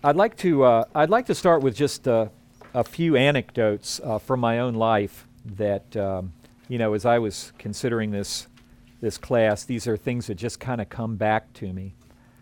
I'd like to start with just a few anecdotes from my own life that as I was considering this class, these are things that just kind of come back to me.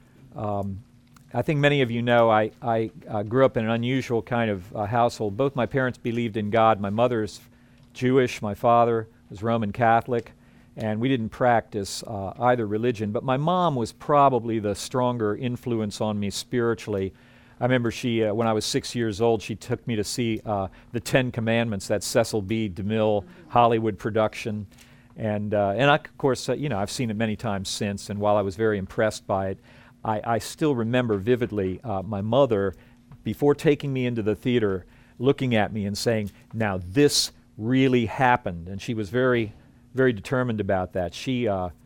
I think many of you know I grew up in an unusual kind of household. Both my parents believed in God. My mother's Jewish, my father was Roman Catholic, and we didn't practice either religion. But my mom was probably the stronger influence on me spiritually. I remember she, when I was 6 years old, she took me to see the Ten Commandments, that Cecil B. DeMille Hollywood production. And I, of course, I've seen it many times since, and while I was very impressed by it, I still remember vividly my mother, before taking me into the theater, looking at me and saying, "Now this really happened." And she was very, very determined about that. She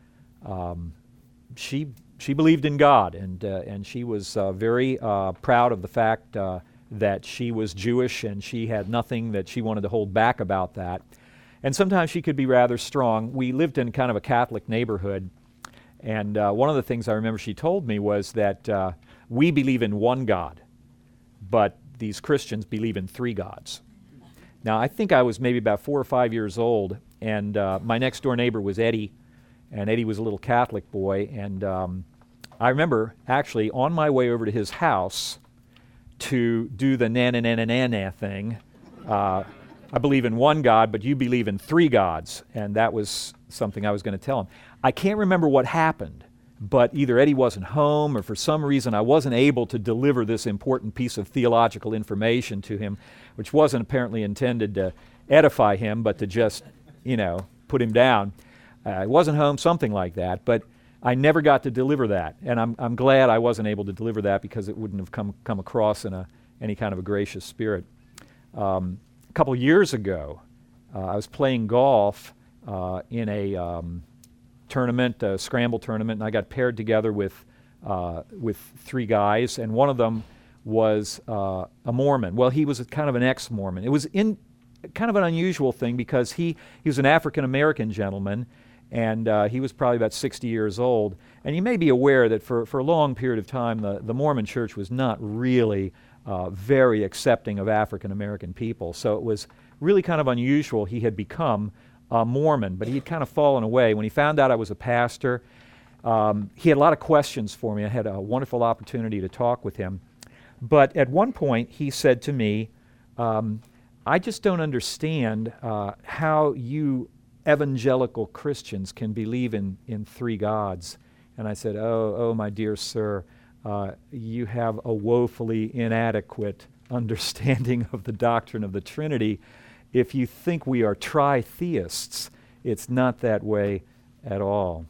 believed in God, and she was very proud of the fact that she was Jewish, and she had nothing that she wanted to hold back about that. And sometimes she could be rather strong. We lived in kind of a Catholic neighborhood, and one of the things I remember she told me was that we believe in one God, but these Christians believe in three gods. Now, I think I was maybe about 4 or 5 years old, and my next door neighbor was Eddie, and Eddie was a little Catholic boy, and I remember actually on my way over to his house to do the na-na-na-na-na thing. I believe in one God, but you believe in three gods, and that was something I was going to tell him. I can't remember what happened, but either Eddie wasn't home or for some reason I wasn't able to deliver this important piece of theological information to him, which wasn't apparently intended to edify him, but to just, put him down. I wasn't home, something like that, but I never got to deliver that, and I'm glad I wasn't able to deliver that because it wouldn't have come across in any kind of a gracious spirit. A couple years ago, I was playing golf in a tournament, a scramble tournament, and I got paired together with three guys, and one of them was a Mormon. Well, he was kind of an ex-Mormon. It was kind of an unusual thing because he was an African-American gentleman, and he was probably about 60 years old. And you may be aware that for a long period of time, the Mormon church was not really very accepting of African-American people. So it was really kind of unusual he had become a Mormon, but he had kind of fallen away. When he found out I was a pastor, he had a lot of questions for me. I had a wonderful opportunity to talk with him. But at one point, he said to me, "I just don't understand how you evangelical Christians can believe in three gods." And I said, oh, my dear sir, you have a woefully inadequate understanding of the doctrine of the Trinity. If you think we are tri-theists, it's not that way at all.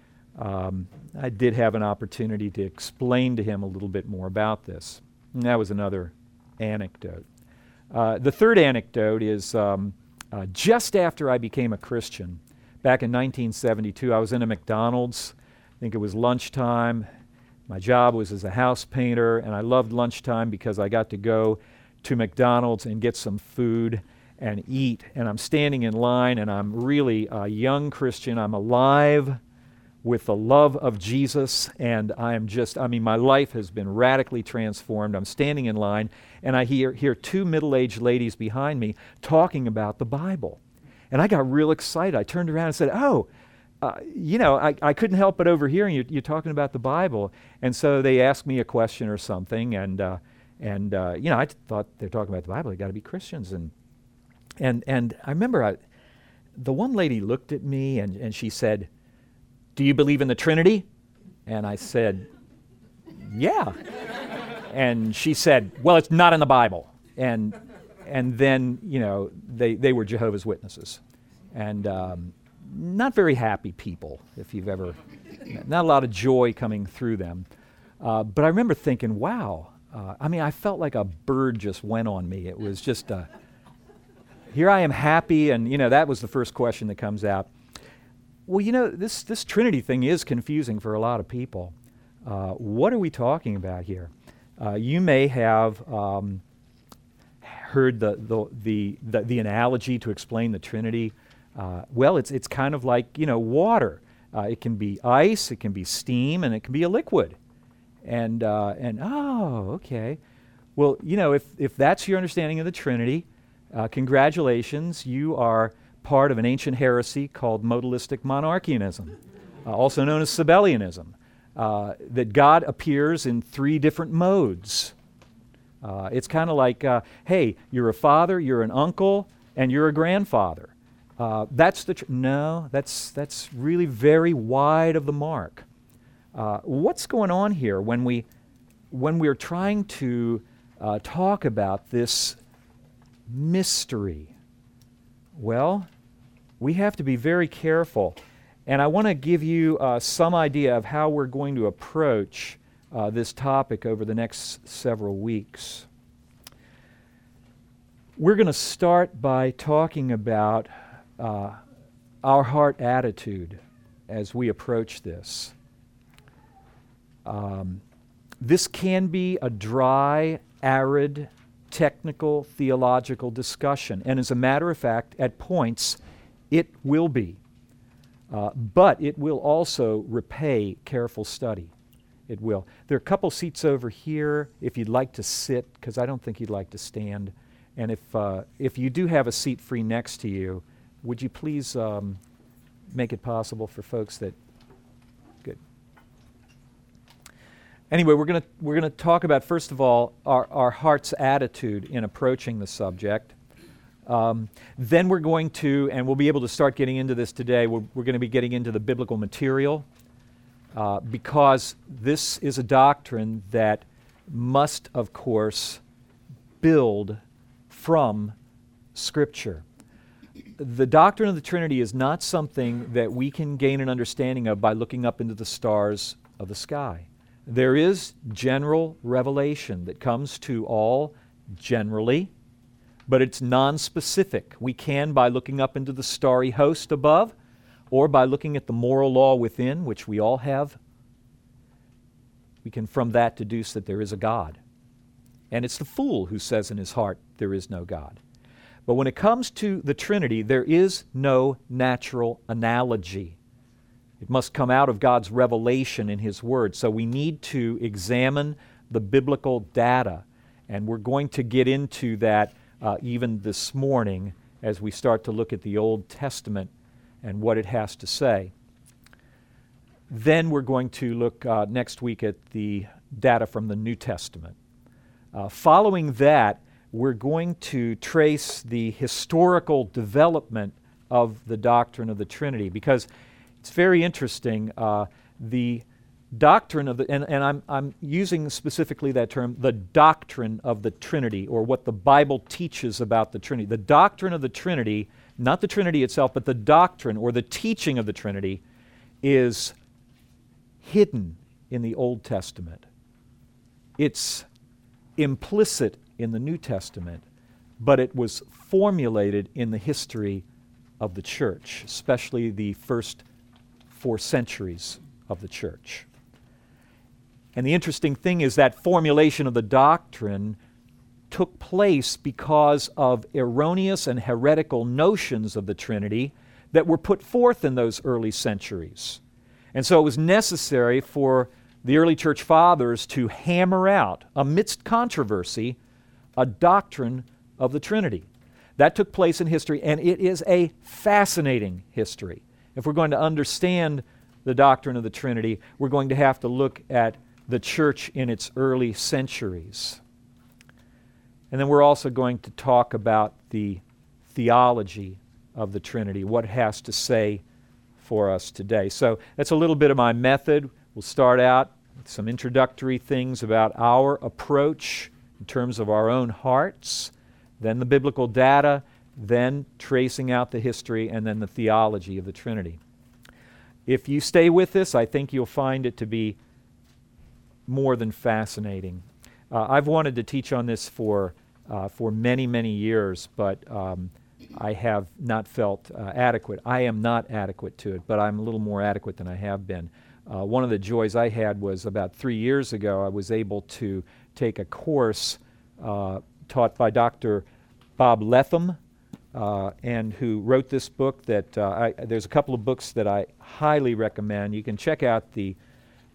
I did have an opportunity to explain to him a little bit more about this. And that was another anecdote. The third anecdote is just after I became a Christian, back in 1972, I was in a McDonald's. I think it was lunchtime. My job was as a house painter, and I loved lunchtime because I got to go to McDonald's and get some food and eat. And I'm standing in line, and I'm really a young Christian. I'm alive with the love of Jesus, and my life has been radically transformed. I'm standing in line, and I hear two middle-aged ladies behind me talking about the Bible. And I got real excited. I turned around and said, I couldn't help but overhearing you talking about the Bible. And so they asked me a question or something, and I thought they're talking about the Bible. They got to be Christians. And I remember the one lady looked at me, and she said, "Do you believe in the Trinity?" And I said, "Yeah." And she said, "Well, it's not in the Bible." And then, they were Jehovah's Witnesses. And not very happy people, if you've ever, not a lot of joy coming through them. But I remember thinking, wow, I felt like a bird just went on me. It was just, here I am happy, and, that was the first question that comes out. Well, this Trinity thing is confusing for a lot of people. What are we talking about here? You may have heard the analogy to explain the Trinity. Well, it's kind of like water. It can be ice, it can be steam, and it can be a liquid. And oh, okay. Well, you know, if that's your understanding of the Trinity, congratulations, you are part of an ancient heresy called modalistic monarchianism, also known as Sabellianism, that God appears in three different modes. It's kind of like, hey, you're a father, you're an uncle, and you're a grandfather. That's the no. That's really very wide of the mark. What's going on here when we're trying to talk about this mystery? Well, we have to be very careful, and I want to give you some idea of how we're going to approach this topic over the next several weeks. We're going to start by talking about our heart attitude as we approach this. This can be a dry, arid, technical, theological discussion, and as a matter of fact, at points, it will be. But it will also repay careful study. It will. There are a couple seats over here if you'd like to sit, because I don't think you'd like to stand. And if you do have a seat free next to you, would you please make it possible for folks that... Good. Anyway, we're going to talk about, first of all, our heart's attitude in approaching the subject. Then we're going to, and we'll be able to start getting into this today, we're going to be getting into the biblical material, because this is a doctrine that must, of course, build from Scripture. The doctrine of the Trinity is not something that we can gain an understanding of by looking up into the stars of the sky. There is general revelation that comes to all generally, but it's non-specific. We can, by looking up into the starry host above, or by looking at the moral law within, which we all have, we can from that deduce that there is a God. And it's the fool who says in his heart, there is no God. But when it comes to the Trinity, there is no natural analogy. It must come out of God's revelation in His Word. So we need to examine the biblical data. And we're going to get into that even this morning as we start to look at the Old Testament and what it has to say. Then we're going to look next week at the data from the New Testament. Following that, we're going to trace the historical development of the doctrine of the Trinity, because it's very interesting. The doctrine of the, and I'm using specifically that term, the doctrine of the Trinity, or what the Bible teaches about the Trinity. The doctrine of the Trinity, not the Trinity itself, but the doctrine or the teaching of the Trinity, is hidden in the Old Testament. It's implicit in the New Testament, but it was formulated in the history of the church, especially the first 4 centuries of the church. And the interesting thing is that formulation of the doctrine took place because of erroneous and heretical notions of the Trinity that were put forth in those early centuries. And so it was necessary for the early church fathers to hammer out, amidst controversy, a doctrine of the Trinity. That took place in history, and it is a fascinating history. If we're going to understand the doctrine of the Trinity, we're going to have to look at the church in its early centuries. And then we're also going to talk about the theology of the Trinity, what it has to say for us today. So that's a little bit of my method. We'll start out with some introductory things about our approach in terms of our own hearts, then the biblical data, then tracing out the history, and then the theology of the Trinity. If you stay with this, I think you'll find it to be more than fascinating. I've wanted to teach on this for many, many years, but I have not felt adequate. I am not adequate to it, but I'm a little more adequate than I have been. One of the joys I had was about 3 years ago, I was able to take a course taught by Dr. Bob Letham, and who wrote this book that there's a couple of books that I highly recommend. You can check out the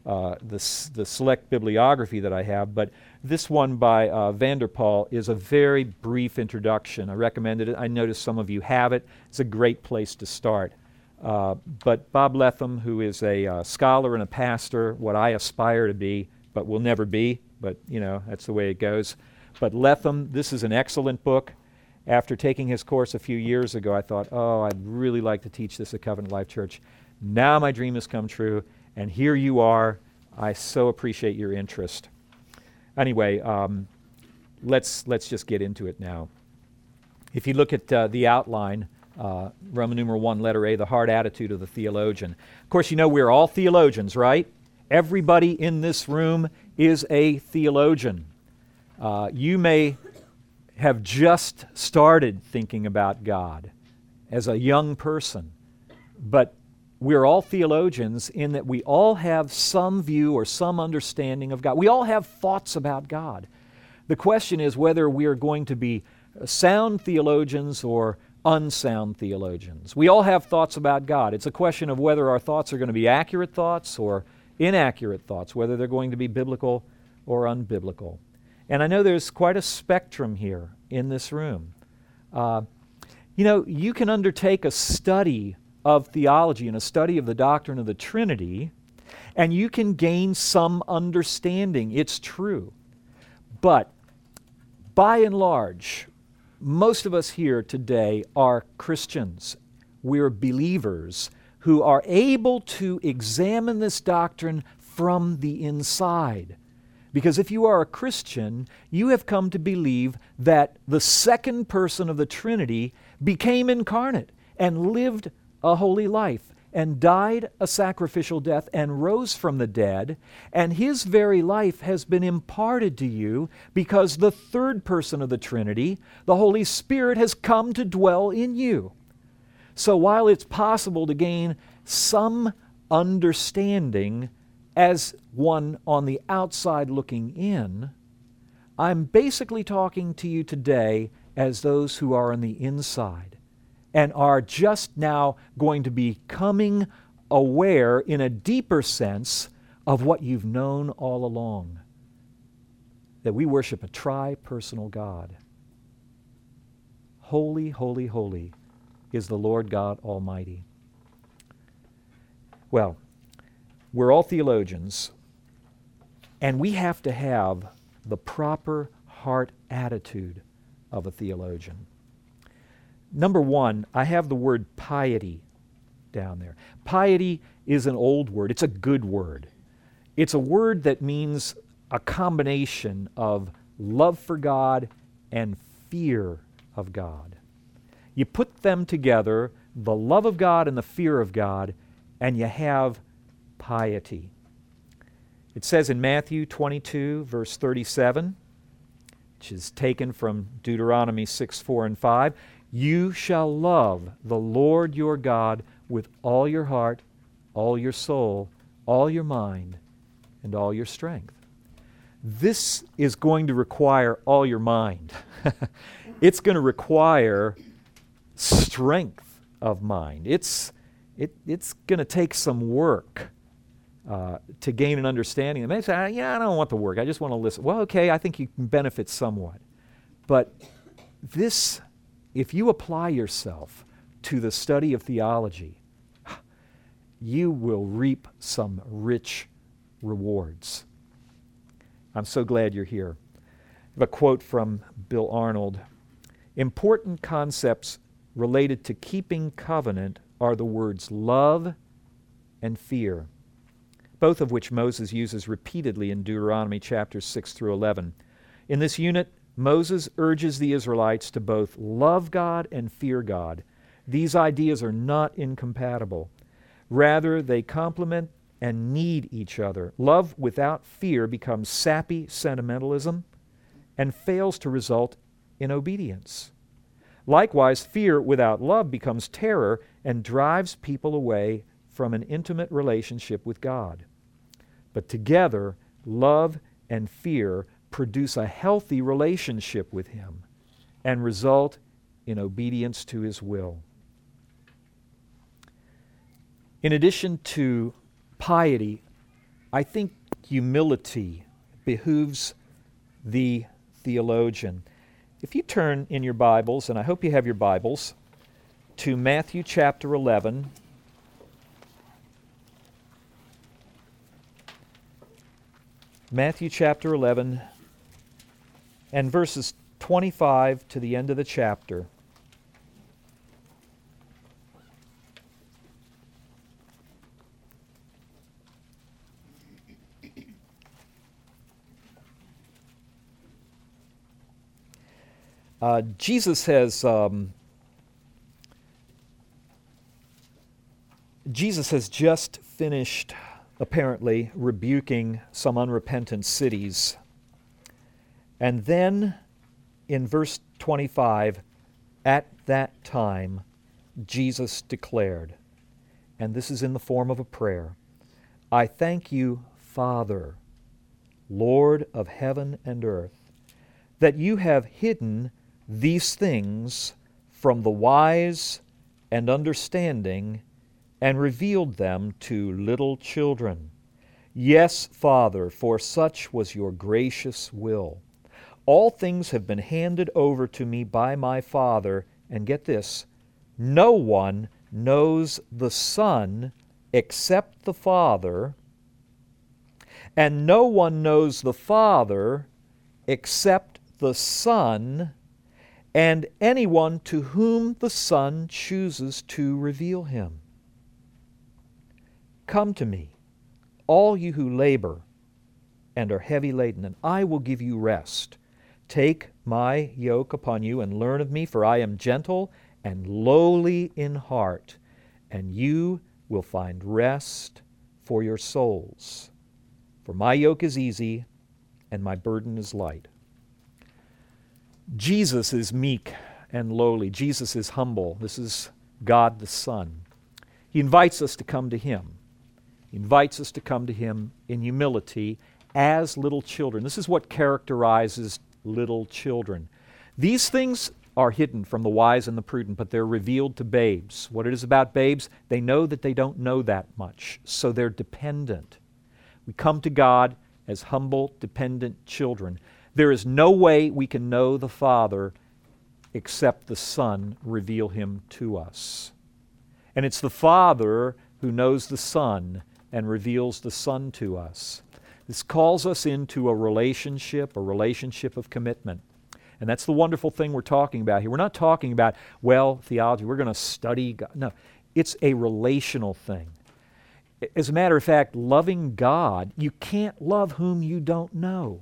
the select bibliography that I have, but this one by Vanderpoel is a very brief introduction. I recommended it. I noticed some of you have it. It's a great place to start. But Bob Letham, who is a scholar and a pastor, what I aspire to be, but will never be, but that's the way it goes. But Letham, this is an excellent book. After taking his course a few years ago, I thought, I'd really like to teach this at Covenant Life Church. Now my dream has come true, and here you are. I so appreciate your interest. Anyway, let's just get into it now. If you look at the outline, Roman numeral 1, letter A, the heart attitude of the theologian. Of course, we're all theologians, right? Everybody in this room is a theologian. You may have just started thinking about God as a young person, but we're all theologians in that we all have some view or some understanding of God. We all have thoughts about God. The question is whether we are going to be sound theologians or unsound theologians. We all have thoughts about God. It's a question of whether our thoughts are going to be accurate thoughts or inaccurate thoughts, whether they're going to be biblical or unbiblical. And I know there's quite a spectrum here in this room. You can undertake a study of theology and a study of the doctrine of the Trinity, and you can gain some understanding. It's true. But by and large, most of us here today are Christians. We're believers who are able to examine this doctrine from the inside. Because if you are a Christian, you have come to believe that the second person of the Trinity became incarnate and lived a holy life and died a sacrificial death and rose from the dead, and his very life has been imparted to you because the third person of the Trinity, the Holy Spirit, has come to dwell in you. So while it's possible to gain some understanding as one on the outside looking in, I'm basically talking to you today as those who are on the inside and are just now going to be becoming aware in a deeper sense of what you've known all along, that we worship a tri-personal God. Holy, holy, holy is the Lord God Almighty. Well, we're all theologians, and we have to have the proper heart attitude of a theologian. Number one, I have the word piety down there. Piety is an old word. It's a good word. It's a word that means a combination of love for God and fear of God. You put them together, the love of God and the fear of God, and you have piety. It says in Matthew 22, verse 37, which is taken from Deuteronomy 6, 4, and 5, you shall love the Lord your God with all your heart, all your soul, all your mind, and all your strength. This is going to require all your mind. It's going to require strength of mind. It's going to take some work to gain an understanding. And they say, I don't want the work. I just want to listen. Well, okay, I think you can benefit somewhat. But this, if you apply yourself to the study of theology, you will reap some rich rewards. I'm so glad you're here. I have a quote from Bill Arnold. Important concepts related to keeping covenant are the words love and fear, both of which Moses uses repeatedly in Deuteronomy chapters 6 through 11. In this unit, Moses urges the Israelites to both love God and fear God. These ideas are not incompatible. Rather, they complement and need each other. Love without fear becomes sappy sentimentalism and fails to result in obedience. Likewise, fear without love becomes terror and drives people away from an intimate relationship with God. But together, love and fear produce a healthy relationship with Him and result in obedience to His will. In addition to piety, I think humility behooves the theologian. If you turn in your Bibles, and I hope you have your Bibles, to Matthew chapter 11. Matthew chapter 11 and verses 25 to the end of the chapter. Jesus has just finished, apparently, rebuking some unrepentant cities. And then, in verse 25, at that time, Jesus declared, and this is in the form of a prayer, I thank you, Father, Lord of heaven and earth, that you have hidden these things from the wise and understanding and revealed them to little children. Yes, Father, for such was your gracious will. All things have been handed over to me by my Father, and get this, no one knows the Son except the Father, and no one knows the Father except the Son, and anyone to whom the Son chooses to reveal him. Come to me, all you who labor and are heavy laden, and I will give you rest. Take my yoke upon you and learn of me, for I am gentle and lowly in heart, and you will find rest for your souls. For my yoke is easy and my burden is light. Jesus is meek and lowly. Jesus is humble. This is God the Son. He invites us to come to Him. He invites us to come to Him in humility as little children. This is what characterizes little children. These things are hidden from the wise and the prudent, but they're revealed to babes. What it is about babes, they know that they don't know that much, so they're dependent. We come to God as humble, dependent children. There is no way we can know the Father except the Son reveal Him to us. And it's the Father who knows the Son and reveals the Son to us. This calls us into a relationship of commitment. And that's the wonderful thing we're talking about here. We're not talking about, well, theology, we're going to study God. No, it's a relational thing. As a matter of fact, loving God, you can't love whom you don't know.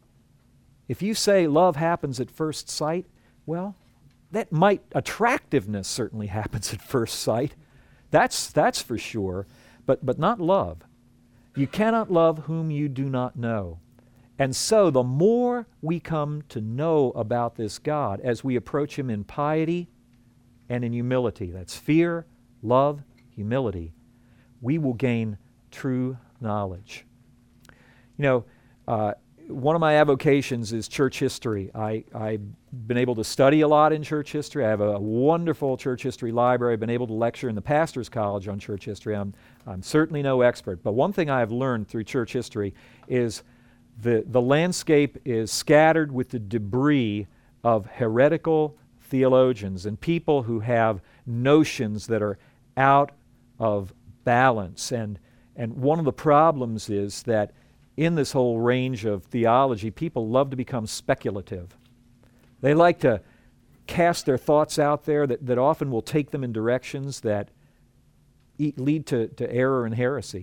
If you say love happens at first sight, well, attractiveness certainly happens at first sight. That's for sure, but not love. You cannot love whom you do not know. And so the more we come to know about this God as we approach Him in piety and in humility, that's fear, love, humility, we will gain true knowledge. You know, one of my avocations is church history. I've been able to study a lot in church history. I have a wonderful church history library. I've been able to lecture in the Pastor's College on church history. I'm certainly no expert, but one thing I have learned through church history is the landscape is scattered with the debris of heretical theologians and people who have notions that are out of balance. And one of the problems is that in this whole range of theology, people love to become speculative. They like to cast their thoughts out there that often will take them in directions that lead to error and heresy.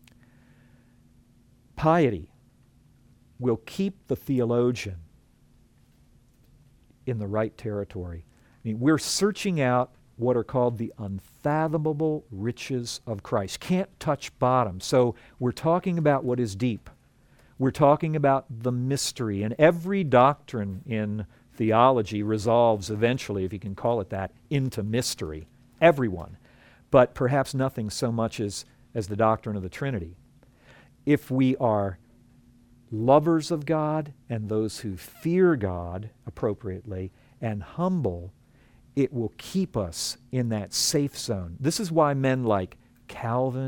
Piety will keep the theologian in the right territory. I mean, we're searching out what are called the unfathomable riches of Christ. Can't touch bottom. So we're talking about what is deep. We're talking about the mystery, and every doctrine in theology resolves eventually, if you can call it that, into mystery. Everyone. But perhaps nothing so much as the doctrine of the Trinity. If we are lovers of God and those who fear God appropriately and humble, it will keep us in that safe zone. This is why men like Calvin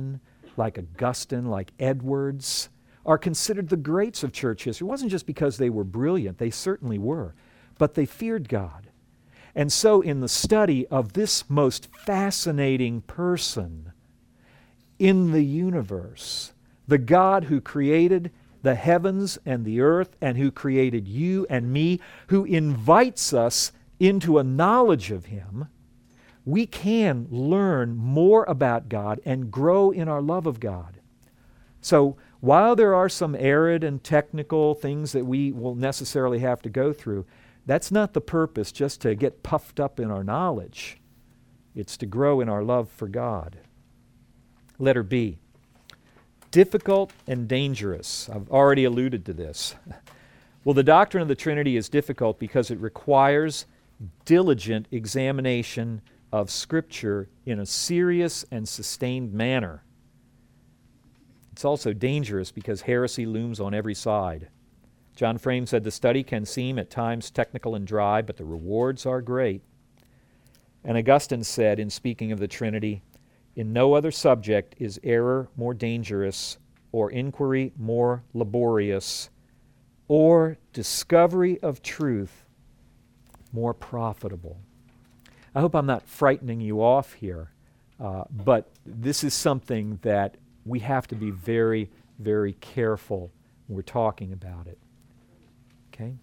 like Augustine, like Edwards, are considered the greats of church history. It wasn't just because they were brilliant, they certainly were, but they feared God. And so in the study of this most fascinating person in the universe, the God who created the heavens and the earth and who created you and me, who invites us into a knowledge of Him, we can learn more about God and grow in our love of God. So while there are some arid and technical things that we will necessarily have to go through, that's not the purpose, just to get puffed up in our knowledge. It's to grow in our love for God. Letter B, difficult and dangerous. I've already alluded to this. Well, the doctrine of the Trinity is difficult because it requires diligent examination of Scripture in a serious and sustained manner. It's also dangerous because heresy looms on every side. John Frame said the study can seem at times technical and dry, but the rewards are great. And Augustine said, in speaking of the Trinity, in no other subject is error more dangerous, or inquiry more laborious, or discovery of truth more profitable. I hope I'm not frightening you off here, but this is something that we have to be very, very careful when we're talking about it. Okay?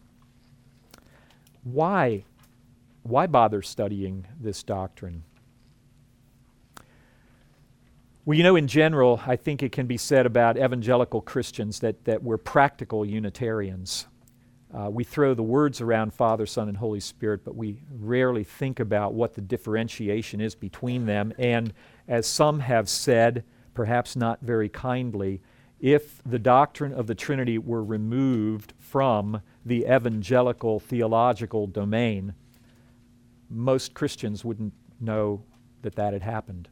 Why bother studying this doctrine? Well, you know, in general, I think it can be said about evangelical Christians that we're practical Unitarians. We throw the words around Father, Son, and Holy Spirit, but we rarely think about what the differentiation is between them. And as some have said, perhaps not very kindly, if the doctrine of the Trinity were removed from the evangelical theological domain, most Christians wouldn't know that that had happened.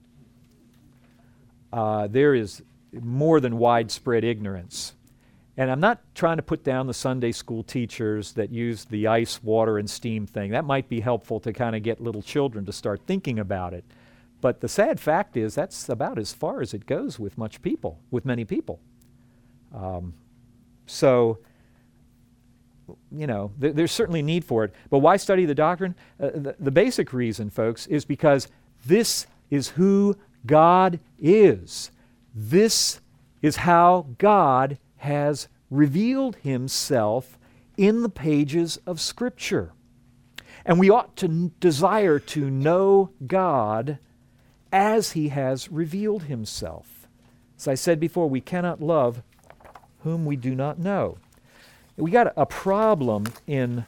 There is more than widespread ignorance. And I'm not trying to put down the Sunday school teachers that use the ice, water, and steam thing. That might be helpful to kind of get little children to start thinking about it. But the sad fact is that's about as far as it goes with many people. So, you know, there's certainly need for it. But why study the doctrine? The basic reason, folks, is because this is who God is. This is how God has revealed Himself in the pages of Scripture. And we ought to desire to know God as He has revealed Himself. As I said before, we cannot love whom we do not know. We got a problem in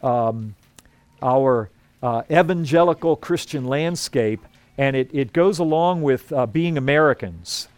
our evangelical Christian landscape, and it goes along with being Americans.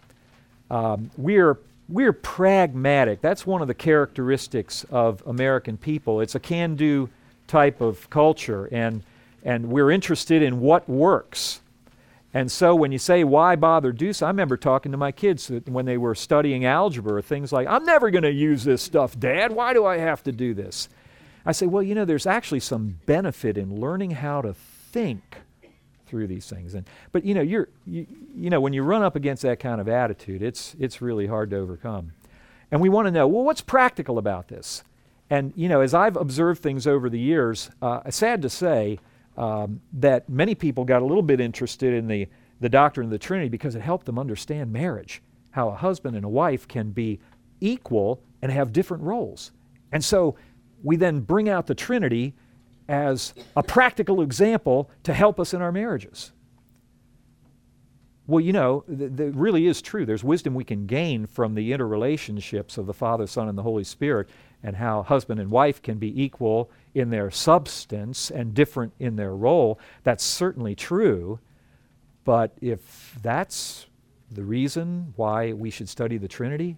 We're pragmatic. That's one of the characteristics of American people. It's a can-do type of culture, and we're interested in what works. And so when you say, why bother do so? I remember talking to my kids when they were studying algebra, things like, I'm never going to use this stuff, Dad. Why do I have to do this? I say, well, you know, there's actually some benefit in learning how to think through these things. But you know, when you run up against that kind of attitude, it's really hard to overcome. And we want to know, well, what's practical about this? And you know, as I've observed things over the years, sad to say, that many people got a little bit interested in the doctrine of the Trinity because it helped them understand marriage, how a husband and a wife can be equal and have different roles. And so we then bring out the Trinity as a practical example to help us in our marriages. Well, you know, that really is true. There's wisdom we can gain from the interrelationships of the Father, Son, and the Holy Spirit, and how husband and wife can be equal in their substance and different in their role. That's certainly true. But if that's the reason why we should study the Trinity,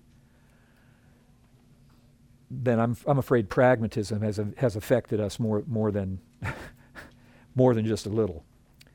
then I'm afraid pragmatism has affected us more than more than just a little.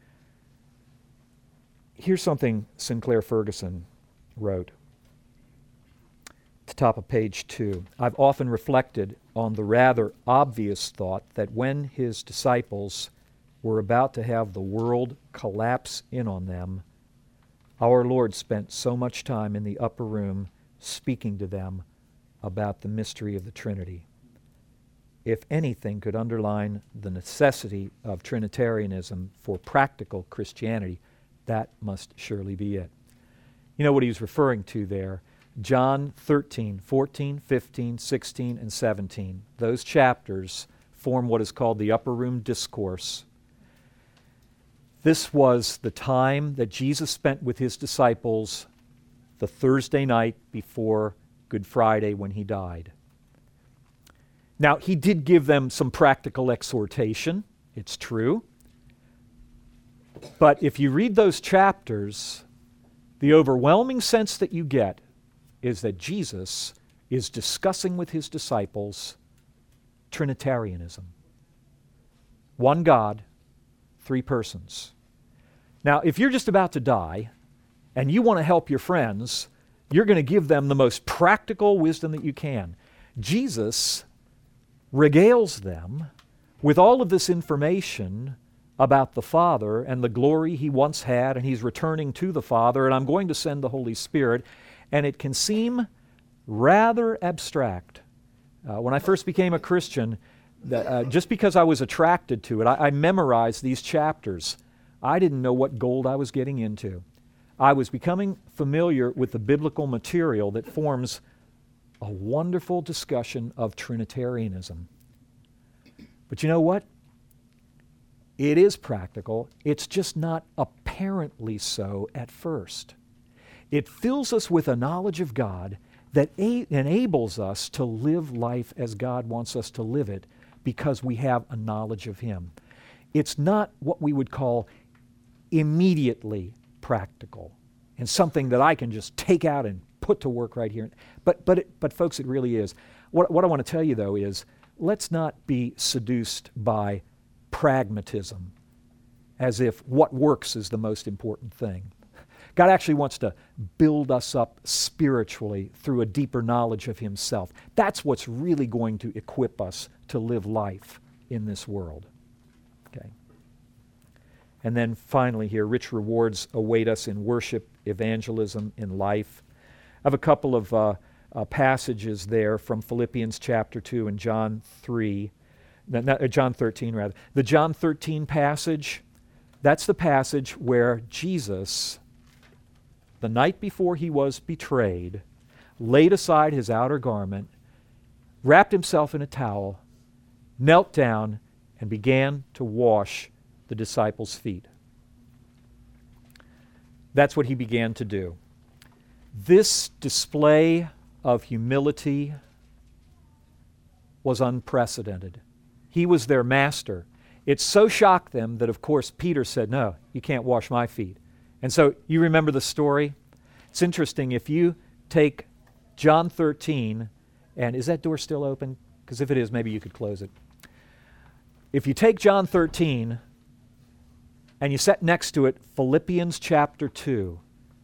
Here's something Sinclair Ferguson wrote at the top of page 2. I've often reflected on the rather obvious thought that when his disciples were about to have the world collapse in on them, Our Lord spent so much time in the upper room speaking to them about the mystery of the Trinity. If anything could underline the necessity of Trinitarianism for practical Christianity, that must surely be it. You know what he was referring to there? John 13, 14, 15, 16, and 17. Those chapters form what is called the Upper Room Discourse. This was the time that Jesus spent with his disciples the Thursday night before Good Friday when he died. Now, he did give them some practical exhortation, it's true. But if you read those chapters, the overwhelming sense that you get is that Jesus is discussing with his disciples Trinitarianism. One God, three persons. Now, if you're just about to die and you want to help your friends, you're going to give them the most practical wisdom that you can. Jesus regales them with all of this information about the Father and the glory he once had, and he's returning to the Father, and I'm going to send the Holy Spirit. And it can seem rather abstract. When I first became a Christian, just because I was attracted to it, I memorized these chapters. I didn't know what gold I was getting into. I was becoming familiar with the biblical material that forms a wonderful discussion of Trinitarianism. But you know what? It is practical. It's just not apparently so at first. It fills us with a knowledge of God that enables us to live life as God wants us to live it because we have a knowledge of Him. It's not what we would call immediately practical and something that I can just take out and put to work right here. But folks, it really is. What I want to tell you, though, is let's not be seduced by pragmatism as if what works is the most important thing. God actually wants to build us up spiritually through a deeper knowledge of Himself. That's what's really going to equip us to live life in this world. Okay. And then finally here, rich rewards await us in worship, evangelism, in life. I have a couple of passages there from Philippians chapter 2 and John 3. John 13, rather. The John 13 passage, that's the passage where Jesus, the night before he was betrayed, laid aside his outer garment, wrapped himself in a towel, knelt down, and began to wash the disciples' feet. That's what he began to do. This display of humility was unprecedented. He was their master. It so shocked them that, of course, Peter said, "No, you can't wash my feet." And so you remember the story? It's interesting. If you take John 13, and is that door still open? Because if it is, maybe you could close it. If you take John 13 and you set next to it Philippians chapter 2,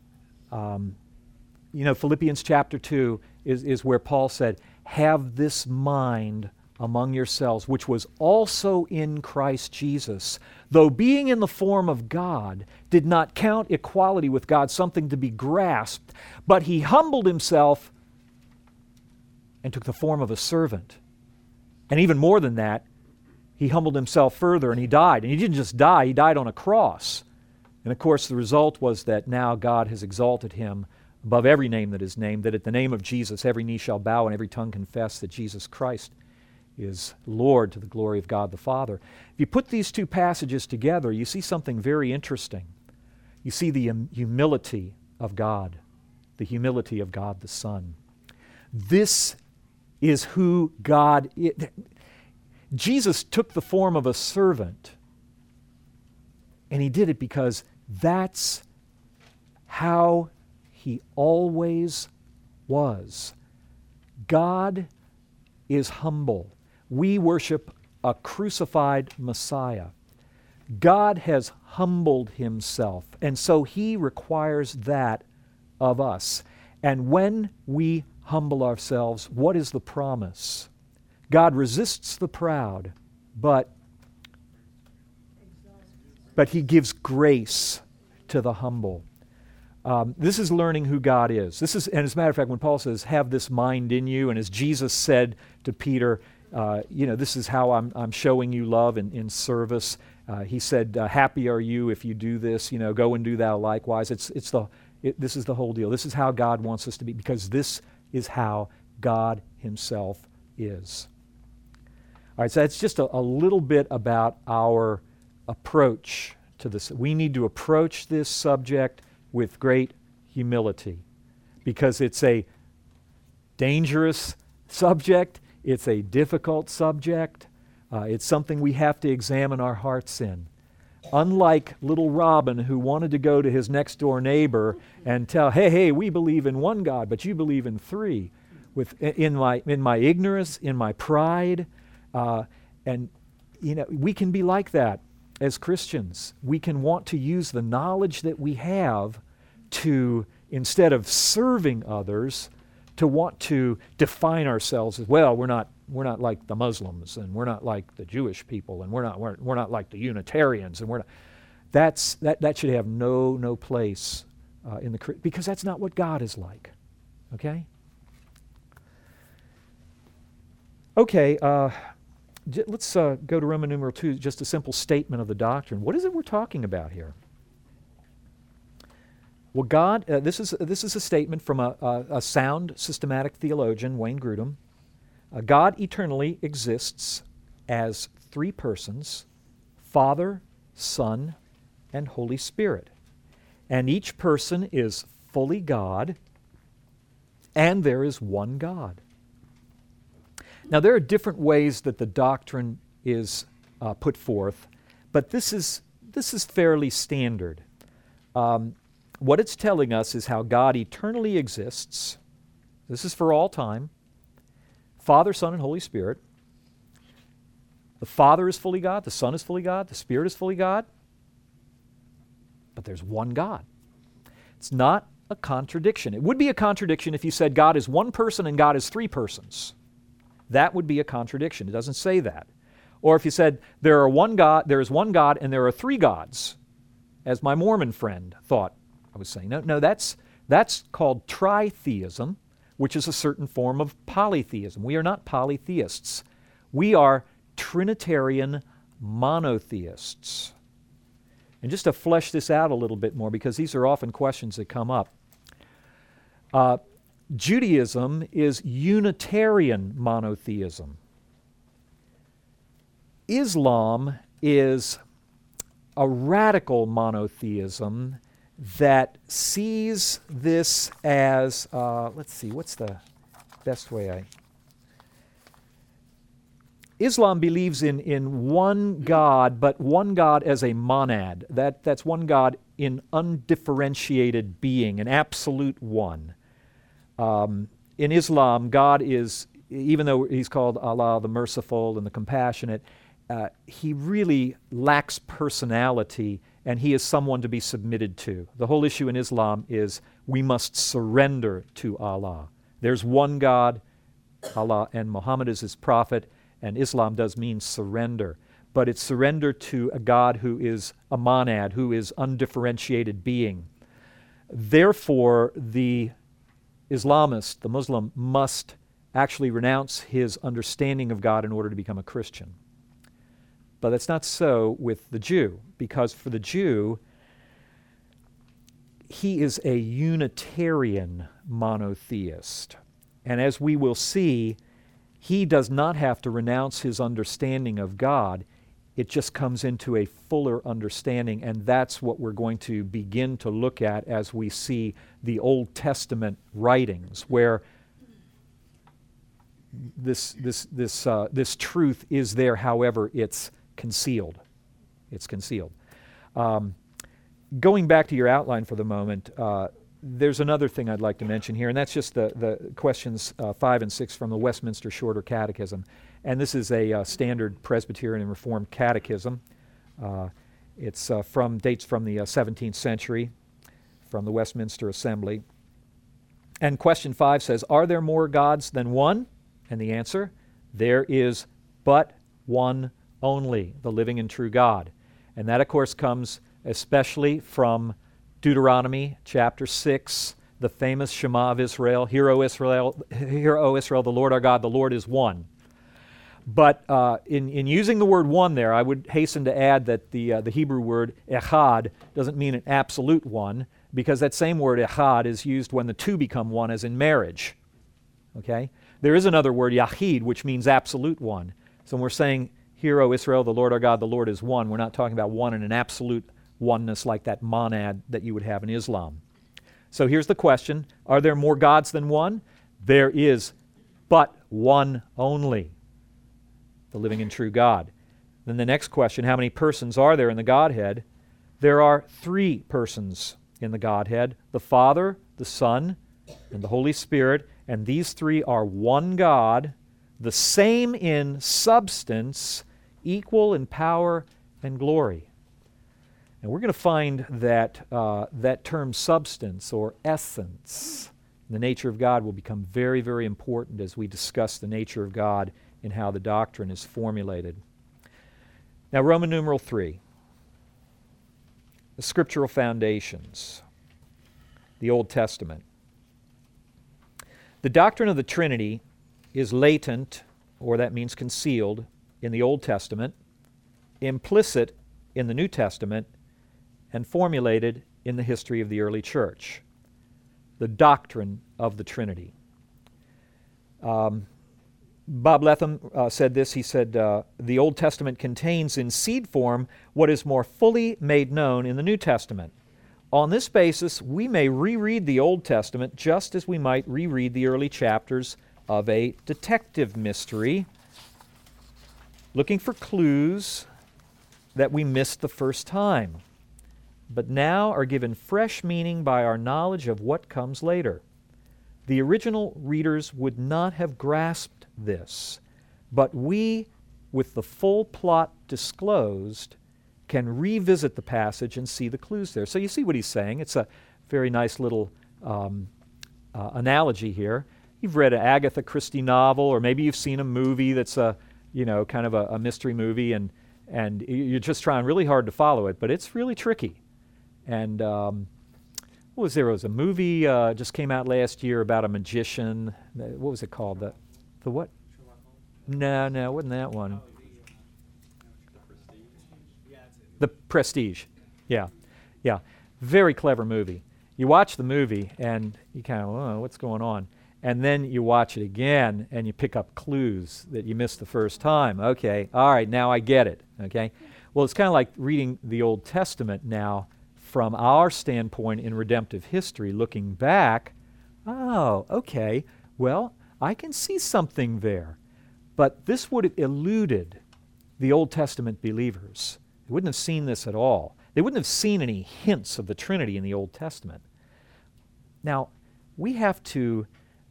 Philippians chapter 2 is where Paul said, "Have this mind among yourselves, which was also in Christ Jesus, though being in the form of God, did not count equality with God something to be grasped, but he humbled himself and took the form of a servant." And even more than that, he humbled himself further and he died. And he didn't just die, he died on a cross. And of course, the result was that now God has exalted him above every name that is named, that at the name of Jesus every knee shall bow and every tongue confess that Jesus Christ is Lord, to the glory of God the Father. If you put these two passages together, you see something very interesting. You see the humility of God, the humility of God the Son. This is who God is. Jesus took the form of a servant, and he did it because that's how he always was. God is humble. We worship a crucified Messiah. God has humbled himself, and so he requires that of us. And when we humble ourselves, what is the promise? God resists the proud, but he gives grace to the humble. This is learning who God is. And as a matter of fact, when Paul says, have this mind in you, and as Jesus said to Peter, this is how I'm showing you love in service. He said, happy are you if you do this, go and do thou likewise. This is the whole deal. This is how God wants us to be, because this is how God himself is. All right, so that's just a little bit about our approach to this. We need to approach this subject with great humility, because it's a dangerous subject, it's a difficult subject, it's something we have to examine our hearts in. Unlike little Robin, who wanted to go to his next door neighbor and tell, hey, we believe in one God, but you believe in three. In my ignorance, in my pride, we can be like that as Christians. We can want to use the knowledge that we have to, instead of serving others, to want to define ourselves as, well, we're not like the Muslims, and we're not like the Jewish people, and we're not like the Unitarians, and we're not. That should have no place because that's not what God is like. Okay. Okay. Let's go to Roman numeral 2. Just a simple statement of the doctrine. What is it we're talking about here? Well, God. This is a statement from a sound systematic theologian, Wayne Grudem. God eternally exists as three persons: Father, Son, and Holy Spirit. And each person is fully God, and there is one God. Now, there are different ways that the doctrine is put forth, but this is fairly standard. What it's telling us is how God eternally exists. This is for all time. Father, Son, and Holy Spirit. The Father is fully God, the Son is fully God, the Spirit is fully God, but there's one God. It's not a contradiction. It would be a contradiction if you said God is one person and God is three persons. That would be a contradiction. It doesn't say that. Or if you said there is one God and there are three gods, as my Mormon friend thought I was saying. No, that's called tritheism, which is a certain form of polytheism. We are not polytheists. We are Trinitarian monotheists. And just to flesh this out a little bit more, because these are often questions that come up, Judaism is Unitarian monotheism. Islam is a radical monotheism that sees this as, let's see, what's the best way Islam believes in one God, but one God as a monad. That's one God in undifferentiated being, an absolute one. In Islam, God is, even though he's called Allah, the merciful and the compassionate, he really lacks personality, and he is someone to be submitted to. The whole issue in Islam is we must surrender to Allah. There's one God, Allah, and Muhammad is his prophet, and Islam does mean surrender. But it's surrender to a God who is a monad, who is undifferentiated being. Therefore, the Islamist, the Muslim, must actually renounce his understanding of God in order to become a Christian. But that's not so with the Jew, because for the Jew, he is a Unitarian monotheist. And as we will see, he does not have to renounce his understanding of God. It just comes into a fuller understanding, and that's what we're going to begin to look at as we see the Old Testament writings, where this truth is there, however, it's concealed. It's concealed. Going back to your outline for the moment, there's another thing I'd like to mention here, and that's just the questions 5 and 6 from the Westminster Shorter Catechism. And this is a standard Presbyterian and Reformed catechism. It's dates from the 17th century, from the Westminster Assembly. And question 5 says, "Are there more gods than one?" And the answer, there is but one only, the living and true God. And that, of course, comes especially from Deuteronomy chapter 6, the famous Shema of Israel, Hear, O Israel, the Lord our God, the Lord is one. But in using the word one there, I would hasten to add that the Hebrew word echad doesn't mean an absolute one, because that same word echad is used when the two become one, as in marriage. Okay? There is another word, yahid, which means absolute one. So when we're saying, Hear, O Israel, the Lord our God, the Lord is one, we're not talking about one in an absolute oneness like that monad that you would have in Islam. So here's the question. Are there more gods than one? There is but one only, the living and true God. Then the next question, how many persons are there in the Godhead? There are 3 persons in the Godhead, the Father, the Son, and the Holy Spirit, and these 3 are one God, the same in substance, equal in power and glory. And we're going to find that that term substance or essence, the nature of God, will become very, very important as we discuss the nature of God and how the doctrine is formulated. Now, Roman numeral 3, the scriptural foundations, the Old Testament. The doctrine of the Trinity is latent, or that means concealed, in the Old Testament, implicit in the New Testament, and formulated in the history of the early church. The doctrine of the Trinity. Bob Letham said this. He said, the Old Testament contains in seed form what is more fully made known in the New Testament. On this basis, we may reread the Old Testament just as we might reread the early chapters of a detective mystery, looking for clues that we missed the first time, but now are given fresh meaning by our knowledge of what comes later. The original readers would not have grasped this, but we, with the full plot disclosed, can revisit the passage and see the clues there. So you see what he's saying. It's a very nice little analogy here. You've read an Agatha Christie novel, or maybe you've seen a movie that's a, kind of a mystery movie, and you're just trying really hard to follow it, but it's really tricky. And what was there? It was a movie just came out last year about a magician. What was it called? The what? No, it wasn't that one. The Prestige. Yeah. Very clever movie. You watch the movie and you kind of, oh, what's going on? And then you watch it again and you pick up clues that you missed the first time. Okay, all right, now I get it. Okay? Well, it's kind of like reading the Old Testament now from our standpoint in redemptive history, looking back. Oh, okay, well, I can see something there. But this would have eluded the Old Testament believers. They wouldn't have seen this at all. They wouldn't have seen any hints of the Trinity in the Old Testament. Now, we have to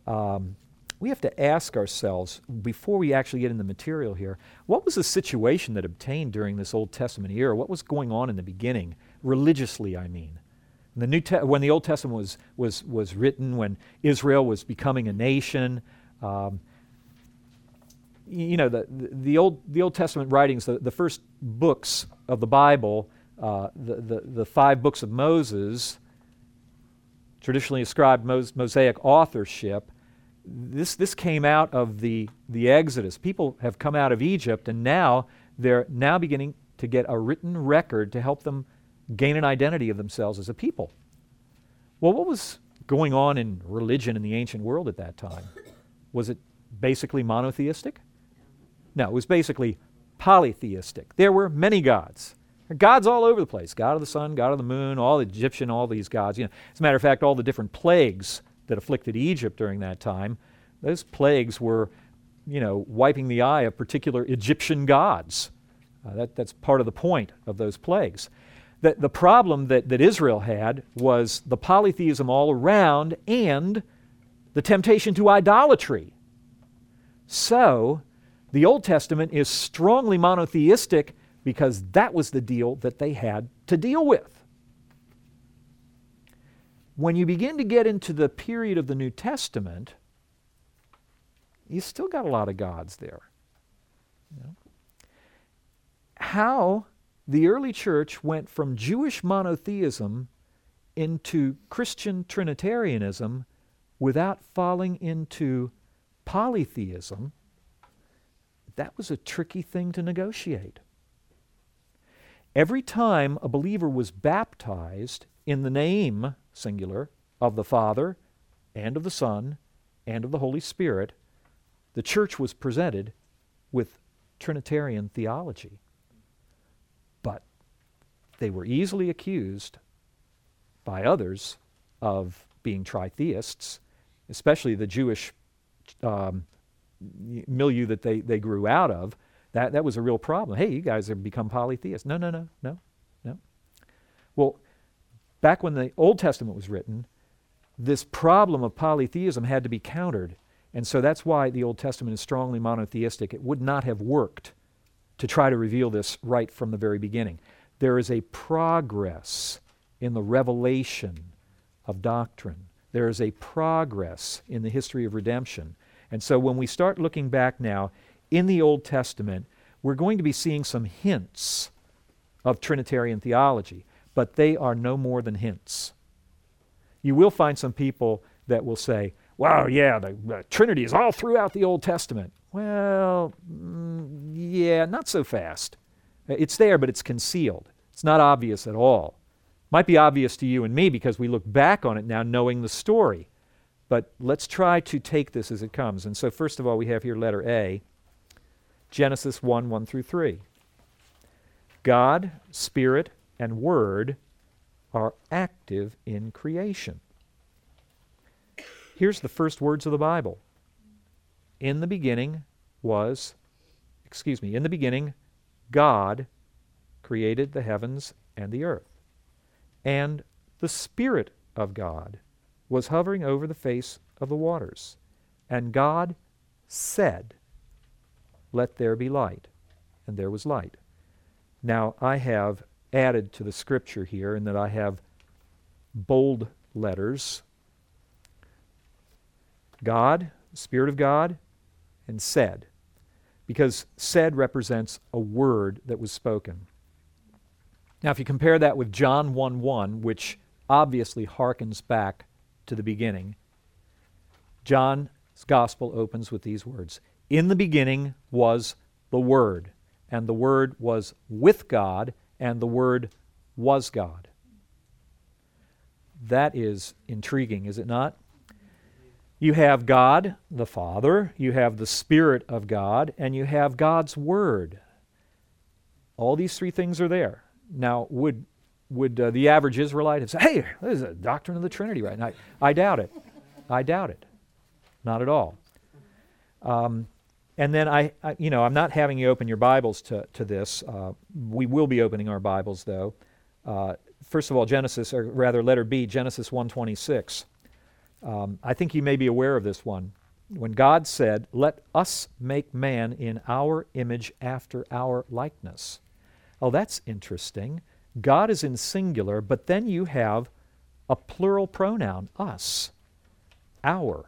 ask ourselves, before we actually get in the material here, what was the situation that obtained during this Old Testament era? What was going on in the beginning, religiously, I mean? When the Old Testament was written, when Israel was becoming a nation, the Old Testament writings, the first books of the Bible, the 5 books of Moses, traditionally ascribed Mosaic authorship, this came out of the Exodus. People have come out of Egypt, and now they're now beginning to get a written record to help them gain an identity of themselves as a people. Well, what was going on in religion in the ancient world at that time? Was it basically monotheistic? No, it was basically polytheistic. There were many gods. Gods all over the place. God of the sun, God of the moon, all the Egyptian, all these gods. As a matter of fact, all the different plagues that afflicted Egypt during that time, those plagues were, wiping the eye of particular Egyptian gods. That's part of the point of those plagues. The problem that Israel had was the polytheism all around and the temptation to idolatry. So, the Old Testament is strongly monotheistic because that was the deal that they had to deal with. When you begin to get into the period of the New Testament, you still got a lot of gods there. How the early church went from Jewish monotheism into Christian Trinitarianism without falling into polytheism, that was a tricky thing to negotiate. Every time a believer was baptized in the name, singular, of the Father and of the Son and of the Holy Spirit, the church was presented with Trinitarian theology. But they were easily accused by others of being tritheists, especially the Jewish milieu that they grew out of. That was a real problem. Hey, you guys have become polytheists. No. Well, back when the Old Testament was written, this problem of polytheism had to be countered. And so that's why the Old Testament is strongly monotheistic. It would not have worked to try to reveal this right from the very beginning. There is a progress in the revelation of doctrine. There is a progress in the history of redemption. And so when we start looking back now in the Old Testament, we're going to be seeing some hints of Trinitarian theology, but they are no more than hints. You will find some people that will say, wow, yeah, the Trinity is all throughout the Old Testament. Well, yeah, not so fast. It's there, but it's concealed. It's not obvious at all. Might be obvious to you and me because we look back on it now knowing the story. But let's try to take this as it comes. And so first of all, we have here letter A, Genesis 1 through 3. God, Spirit, and Word are active in creation. Here's the first words of the Bible. In the beginning, God created the heavens and the earth. And the Spirit of God was hovering over the face of the waters. And God said, let there be light. And there was light. Now, I have added to the scripture here in that I have bold letters. God, the Spirit of God, and said. Because said represents a word that was spoken. Now, if you compare that with John 1:1, which obviously harkens back to the beginning, John's gospel opens with these words. In the beginning was the Word, and the Word was with God, and the Word was God. That is intriguing, is it not? You have God, the Father, you have the Spirit of God, and you have God's Word. All these three things are there. Now, would the average Israelite have said, hey, this is a doctrine of the Trinity right now? I doubt it. I doubt it. Not at all. And then I'm not having you open your Bibles to this. We will be opening our Bibles, though. First of all, letter B, Genesis 1:26. I think you may be aware of this one. When God said, let us make man in our image after our likeness. Oh, that's interesting. God is in singular, but then you have a plural pronoun, us, our.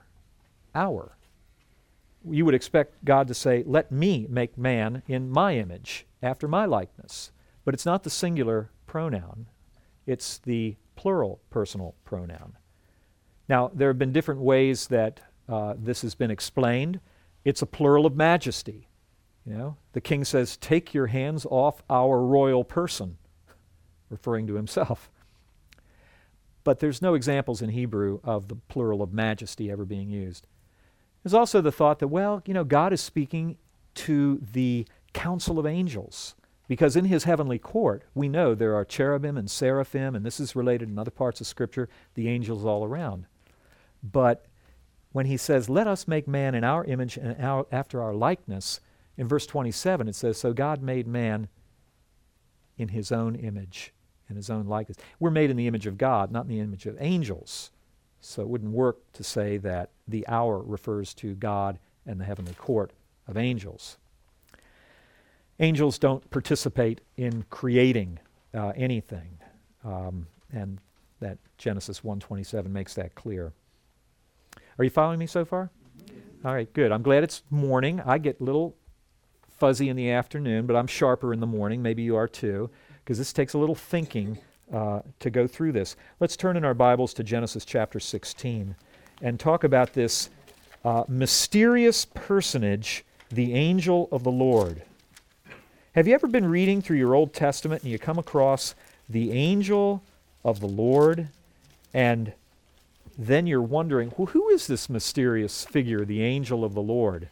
You would expect God to say, let me make man in my image, after my likeness. But it's not the singular pronoun. It's the plural personal pronoun. Now, there have been different ways that this has been explained. It's a plural of majesty. The king says, take your hands off our royal person, referring to himself. But there's no examples in Hebrew of the plural of majesty ever being used. There's also the thought that, God is speaking to the council of angels, because in his heavenly court, we know there are cherubim and seraphim, and this is related in other parts of Scripture, the angels all around. But when he says, let us make man in our image and after our likeness, in verse 27 it says, so God made man in his own image and his own likeness. We're made in the image of God, not in the image of angels. So it wouldn't work to say that the hour refers to God and the heavenly court of angels. Angels don't participate in creating anything, and that Genesis 1:27 makes that clear. Are you following me so far? All right, good. I'm glad it's morning. I get a little fuzzy in the afternoon, but I'm sharper in the morning. Maybe you are too, because this takes a little thinking to go through this. Let's turn in our Bibles to Genesis chapter 16 and talk about this mysterious personage, the angel of the Lord. Have you ever been reading through your Old Testament and you come across the angel of the Lord, and then you're wondering, well, who is this mysterious figure, the angel of the Lord?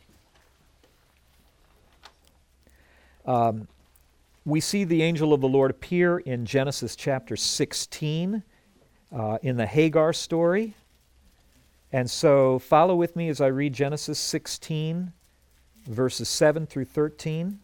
We see the angel of the Lord appear in Genesis chapter 16 in the Hagar story. And so follow with me as I read Genesis 16, verses 7 through 13.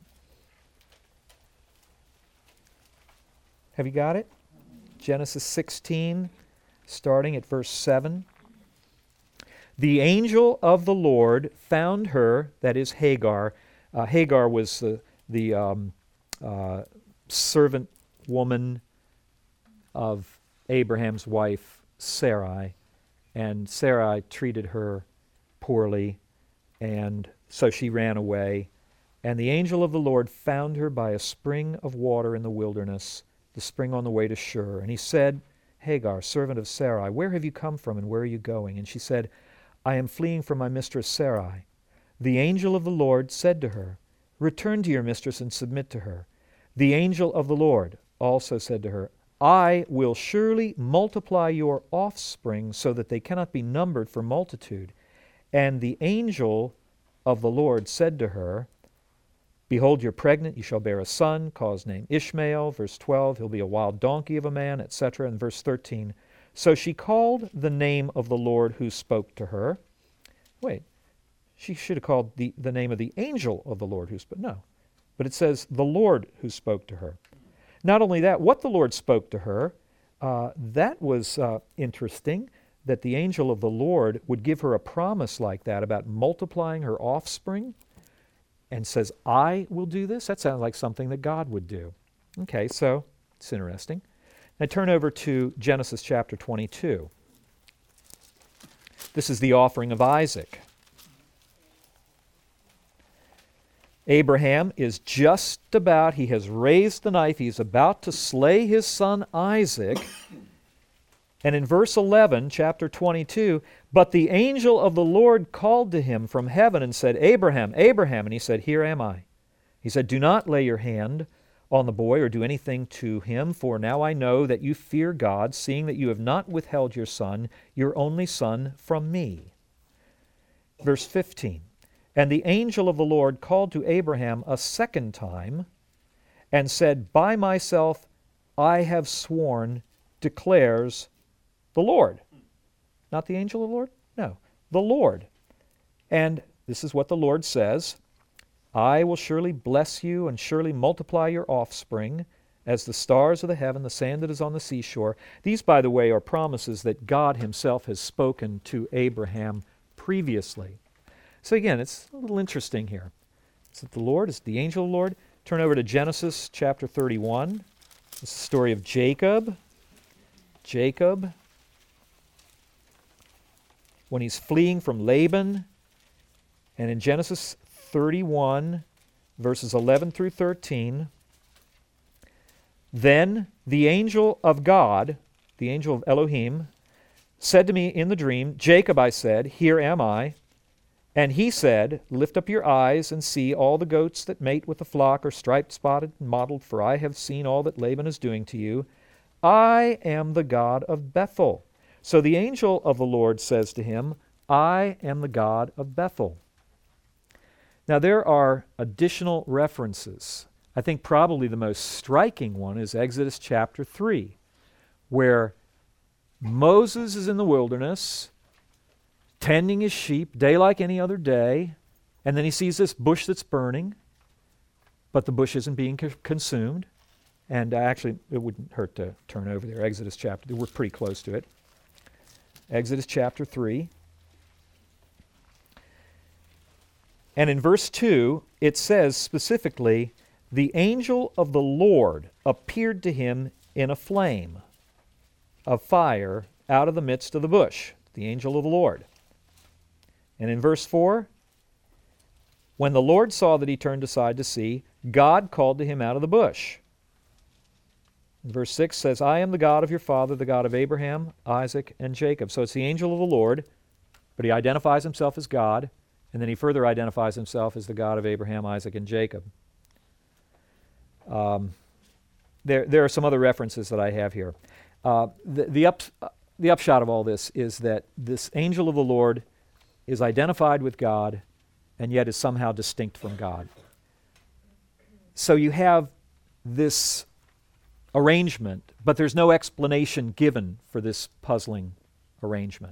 Have you got it? Genesis 16, starting at verse 7. The angel of the Lord found her, that is Hagar. Hagar was the servant woman of Abraham's wife, Sarai. And Sarai treated her poorly, and so she ran away. And the angel of the Lord found her by a spring of water in the wilderness, the spring on the way to Shur. And he said, Hagar, servant of Sarai, where have you come from and where are you going? And she said, I am fleeing from my mistress Sarai. The angel of the Lord said to her, return to your mistress and submit to her. The angel of the Lord also said to her, I will surely multiply your offspring so that they cannot be numbered for multitude. And the angel of the Lord said to her, behold, you're pregnant, you shall bear a son, call his name Ishmael. Verse 12, he'll be a wild donkey of a man, etc. And verse 13, so she called the name of the Lord who spoke to her. Wait, she should have called the name of the angel of the Lord who spoke. No, but it says the Lord who spoke to her. Not only that, what the Lord spoke to her, that was interesting, that the angel of the Lord would give her a promise like that about multiplying her offspring, and says, I will do this? That sounds like something that God would do. Okay, so it's interesting. Now turn over to Genesis chapter 22. This is the offering of Isaac. Abraham is just about, he has raised the knife, he's about to slay his son Isaac. And in verse 11, chapter 22, but the angel of the Lord called to him from heaven and said, Abraham, Abraham. And he said, here am I. He said, do not lay your hand on the boy or do anything to him, for now I know that you fear God, seeing that you have not withheld your son, your only son, from me. Verse 15, and the angel of the Lord called to Abraham a second time and said, by myself I have sworn, declares the Lord. Not the angel of the Lord? No, the Lord. And this is what the Lord says, I will surely bless you and surely multiply your offspring as the stars of the heaven, the sand that is on the seashore. These, by the way, are promises that God himself has spoken to Abraham previously. So again, it's a little interesting here. Is it the Lord? Is it the angel of the Lord? Turn over to Genesis chapter 31. This is the story of Jacob. Jacob, when he's fleeing from Laban. And in Genesis 31, verses 11 through 13, then the angel of God, the angel of Elohim, said to me in the dream, Jacob, I said, here am I. And he said, lift up your eyes and see all the goats that mate with the flock are striped, spotted, and mottled, for I have seen all that Laban is doing to you. I am the God of Bethel. So the angel of the Lord says to him, I am the God of Bethel. Now there are additional references. I think probably the most striking one is Exodus chapter 3, where Moses is in the wilderness, tending his sheep, day like any other day, and then he sees this bush that's burning, but the bush isn't being consumed. And actually, it wouldn't hurt to turn over there. Exodus chapter, we're pretty close to it. Exodus chapter 3. And in verse 2, it says specifically, the angel of the Lord appeared to him in a flame of fire out of the midst of the bush. The angel of the Lord. And in verse 4, when the Lord saw that he turned aside to see, God called to him out of the bush. Verse 6 says, I am the God of your father, the God of Abraham, Isaac, and Jacob. So it's the angel of the Lord, but he identifies himself as God, and then he further identifies himself as the God of Abraham, Isaac, and Jacob. There are some other references that I have here. The upshot of all this is that this angel of the Lord is identified with God and yet is somehow distinct from God. So you have this arrangement, but there's no explanation given for this puzzling arrangement.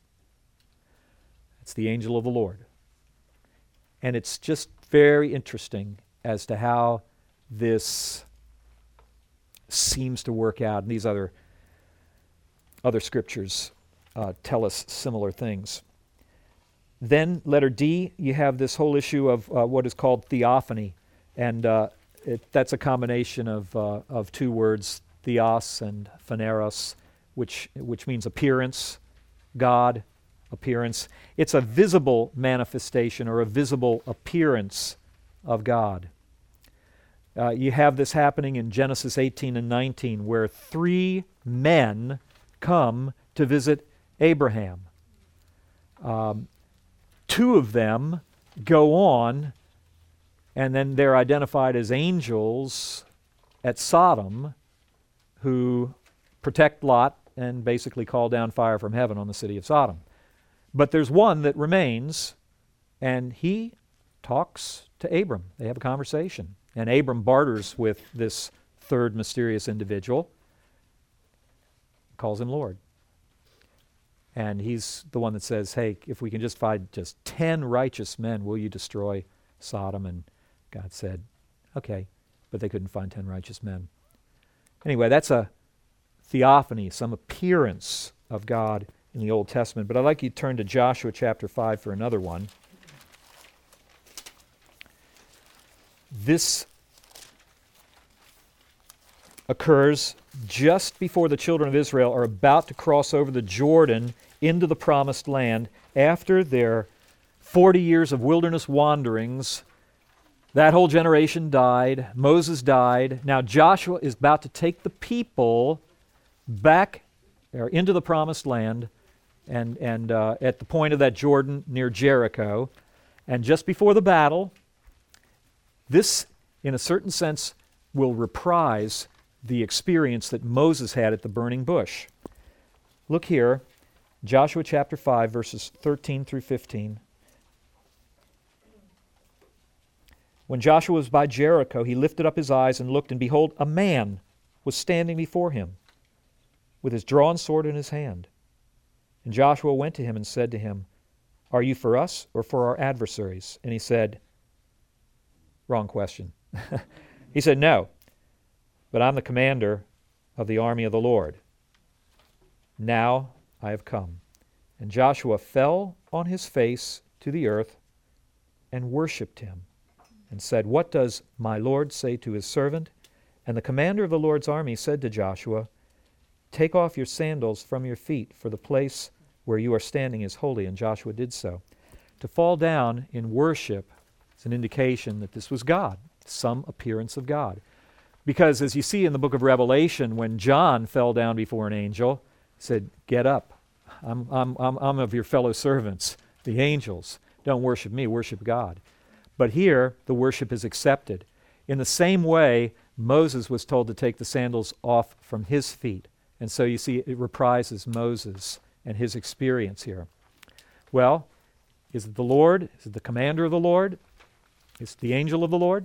It's the angel of the Lord. And it's just very interesting as to how this seems to work out. And these other scriptures tell us similar things. Then, letter D, you have this whole issue of what is called theophany. And that's a combination of two words, theos and phaneros, which means appearance, God, appearance. It's a visible manifestation or a visible appearance of God. You have this happening in Genesis 18 and 19, where 3 men come to visit Abraham. 2 of them go on, and then they're identified as angels at Sodom who protect Lot and basically call down fire from heaven on the city of Sodom. But there's one that remains, and he talks to Abram. They have a conversation. And Abram barters with this third mysterious individual, calls him Lord. And he's the one that says, hey, if we can just find just 10 righteous men, will you destroy Sodom? And God said, okay, but they couldn't find 10 righteous men. Anyway, that's a theophany, some appearance of God in the Old Testament. But I'd like you to turn to Joshua chapter 5 for another one. This occurs just before the children of Israel are about to cross over the Jordan into the Promised Land after their 40 years of wilderness wanderings. That whole generation died. Moses died. Now Joshua is about to take the people back into the Promised Land and at the point of that Jordan near Jericho. And just before the battle, this, in a certain sense, will reprise the experience that Moses had at the burning bush. Look here, Joshua chapter 5, verses 13 through 15. When Joshua was by Jericho, he lifted up his eyes and looked, and behold, a man was standing before him with his drawn sword in his hand. And Joshua went to him and said to him, Are you for us or for our adversaries? And he said, wrong question. He said, No, but I'm the commander of the army of the Lord. Now I have come. And Joshua fell on his face to the earth and worshipped him and said, What does my Lord say to his servant? And the commander of the Lord's army said to Joshua, Take off your sandals from your feet, for the place where you are standing is holy. And Joshua did so. To fall down in worship is an indication that this was God, some appearance of God. Because as you see in the book of Revelation, when John fell down before an angel, he said, Get up. I'm of your fellow servants, the angels. Don't worship me, worship God. But here, the worship is accepted. In the same way, Moses was told to take the sandals off from his feet. And so you see, it reprises Moses and his experience here. Well, is it the Lord? Is it the commander of the Lord? Is it the angel of the Lord?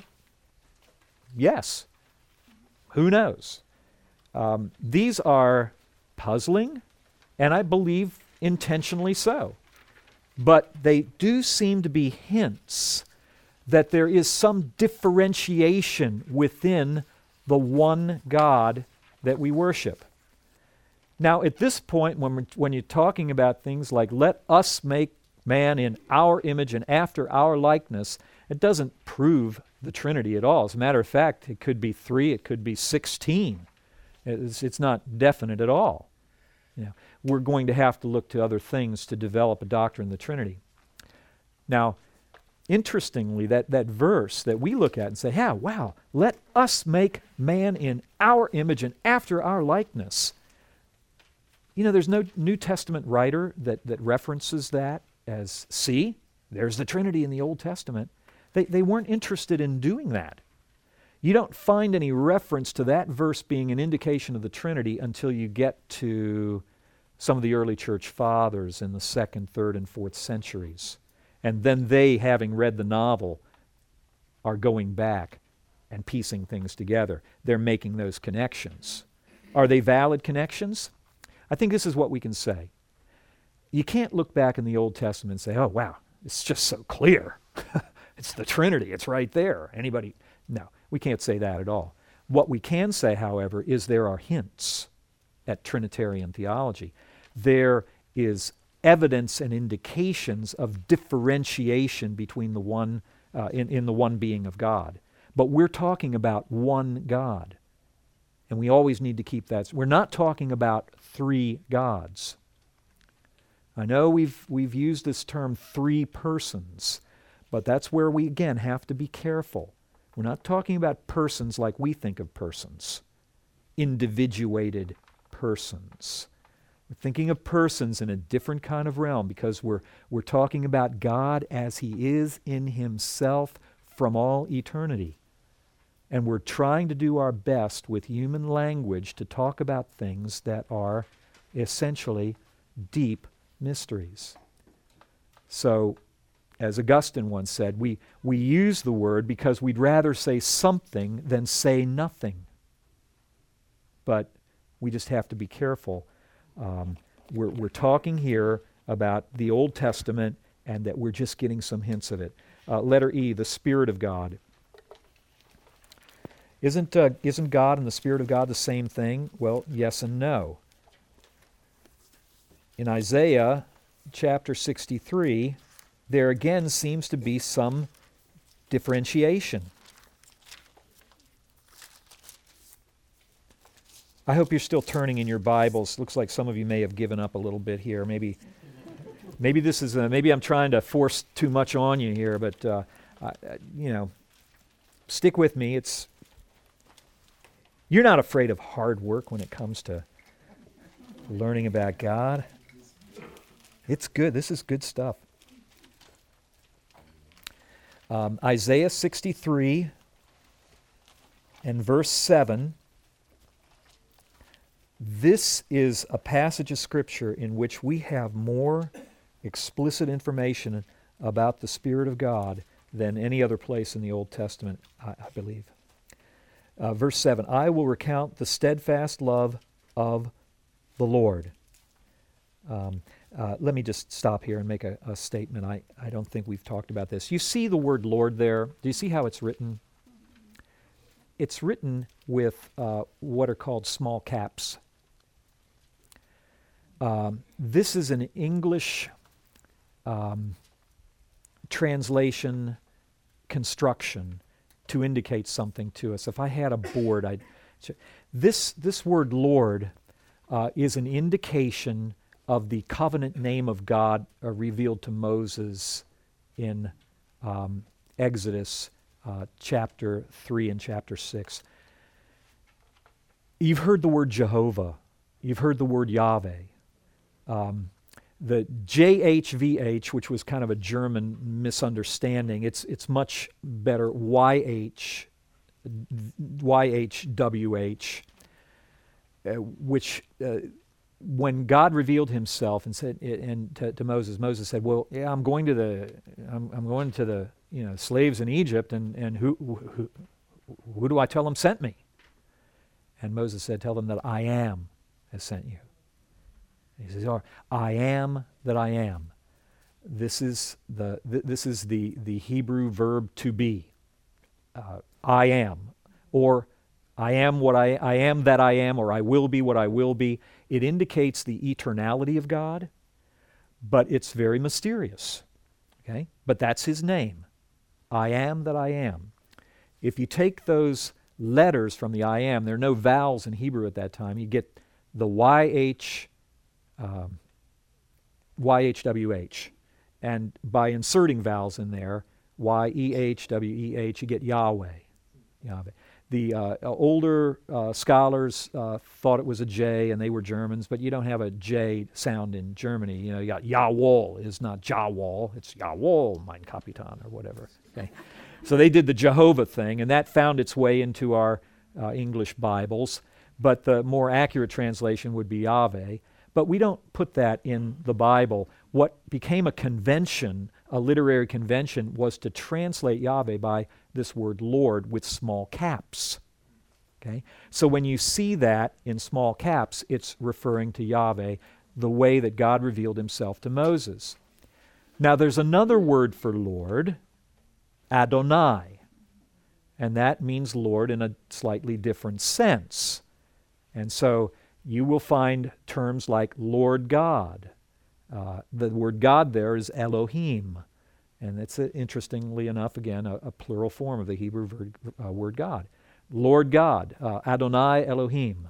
Yes. Who knows? These are puzzling, and I believe intentionally so. But they do seem to be hints that there is some differentiation within the one God that we worship. Now, at this point, when you're talking about things like, let us make man in our image and after our likeness, it doesn't prove the Trinity at all. As a matter of fact, it could be 3, it could be 16. It's not definite at all. We're going to have to look to other things to develop a doctrine of the Trinity. Now, interestingly, that verse that we look at and say, yeah, wow, let us make man in our image and after our likeness. You know, there's no New Testament writer that references that as, see, there's the Trinity in the Old Testament. They weren't interested in doing that. You don't find any reference to that verse being an indication of the Trinity until you get to some of the early church fathers in the 2nd, 3rd, and 4th centuries. And then they, having read the novel, are going back and piecing things together. They're making those connections. Are they valid connections? I think this is what we can say. You can't look back in the Old Testament and say, oh, wow, it's just so clear. It's the Trinity. It's right there. Anybody? No, we can't say that at all. What we can say, however, is there are hints at Trinitarian theology. There is evidence and indications of differentiation between the one, in the one being of God. But we're talking about one God. And we always need to keep that. We're not talking about three gods. I know we've used this term three persons, but that's where we, again, have to be careful. We're not talking about persons like we think of persons, individuated persons. We're thinking of persons in a different kind of realm because we're talking about God as He is in Himself from all eternity. And we're trying to do our best with human language to talk about things that are essentially deep mysteries. So, as Augustine once said, we use the word because we'd rather say something than say nothing. But we just have to be careful. We're talking here about the Old Testament and that we're just getting some hints of it. Letter E, the Spirit of God. Isn't God and the Spirit of God the same thing? Well, yes and no. In Isaiah chapter 63, there again seems to be some differentiation. I hope you're still turning in your Bibles. Looks like some of you may have given up a little bit here. Maybe this is maybe I'm trying to force too much on you here, but stick with me. You're not afraid of hard work when it comes to learning about God. It's good. This is good stuff. Isaiah 63 and verse 7. This is a passage of Scripture in which we have more explicit information about the Spirit of God than any other place in the Old Testament, I believe. Verse 7, I will recount the steadfast love of the Lord. Let me just stop here and make a statement. I don't think we've talked about this. You see the word Lord there? Do you see how it's written? It's written with what are called small caps. This is an English translation construction to indicate something to us. If I had a board, this word Lord is an indication of the covenant name of God revealed to Moses in Exodus chapter 3 and chapter 6. You've heard the word Jehovah. You've heard the word Yahweh. The JHVH, which was kind of a German misunderstanding, it's much better YHWH, which when God revealed Himself and said to Moses, Moses said, "Well, yeah, I'm going to the slaves in Egypt, and who do I tell them sent me?" And Moses said, "Tell them that I am has sent you." He says, "I am that I am." This is the Hebrew verb to be. I am, or I am what I am that I am, or I will be what I will be. It indicates the eternality of God, but it's very mysterious. Okay? But that's His name. I am that I am. If you take those letters from the I am, there are no vowels in Hebrew at that time. You get the YHWH. And by inserting vowels in there, Y-E-H-W-E-H, you get Yahweh. Yahweh. The older scholars thought it was a J, and they were Germans, but you don't have a J sound in Germany. You know, you got Jawohl is not Jawol, it's Jawohl, mein Kapitan, or whatever. Okay. So they did the Jehovah thing, and that found its way into our English Bibles, but the more accurate translation would be Yahweh. But we don't put that in the Bible. What became a convention, a literary convention, was to translate Yahweh by this word Lord with small caps. Okay? So when you see that in small caps, it's referring to Yahweh, the way that God revealed himself to Moses. Now there's another word for Lord, Adonai, and that means Lord in a slightly different sense. And so you will find terms like Lord God. The word God there is Elohim. And it's, interestingly enough, again, a plural form of the Hebrew word God. Lord God, Adonai Elohim.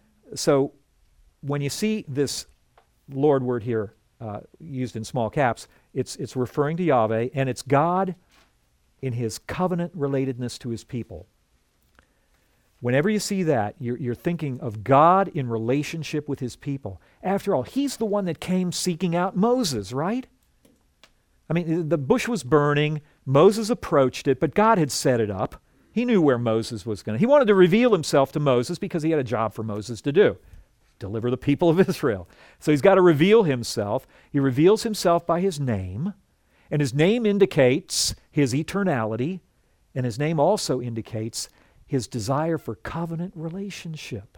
So when you see this Lord word here used in small caps, it's referring to Yahweh, and it's God in his covenant relatedness to his people. Whenever you see that, you're thinking of God in relationship with his people. After all, he's the one that came seeking out Moses, right? I mean, the bush was burning, Moses approached it, but God had set it up. He knew where Moses was going to. He wanted to reveal himself to Moses because he had a job for Moses to do, deliver the people of Israel. So he's got to reveal himself. He reveals himself by his name, and his name indicates his eternality, and his name also indicates his desire for covenant relationship.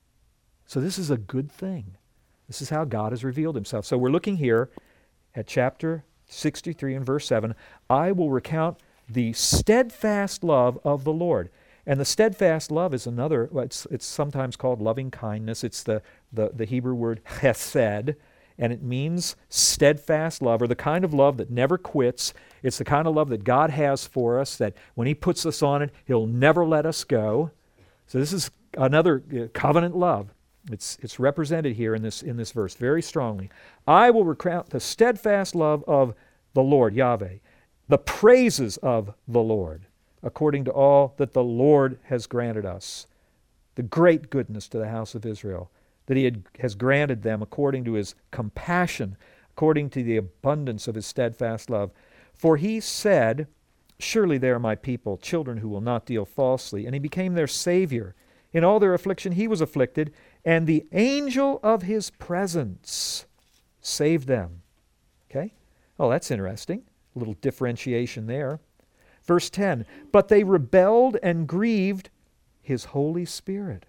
So this is a good thing. This is how God has revealed himself. So we're looking here at chapter 63 and verse 7. I will recount the steadfast love of the Lord. And the steadfast love is another, it's sometimes called loving kindness. It's the Hebrew word chesed, and it means steadfast love, or the kind of love that never quits. It's the kind of love that God has for us, that when he puts us on it, he'll never let us go. So this is another covenant love. It's represented here in this verse very strongly. I will recount the steadfast love of the Lord, Yahweh, the praises of the Lord, according to all that the Lord has granted us, the great goodness to the house of Israel, that he has granted them according to his compassion, according to the abundance of his steadfast love. For he said, surely they are my people, children who will not deal falsely. And he became their Savior. In all their affliction he was afflicted, and the angel of his presence saved them. Okay? Oh, that's interesting. A little differentiation there. Verse 10, but they rebelled and grieved his Holy Spirit.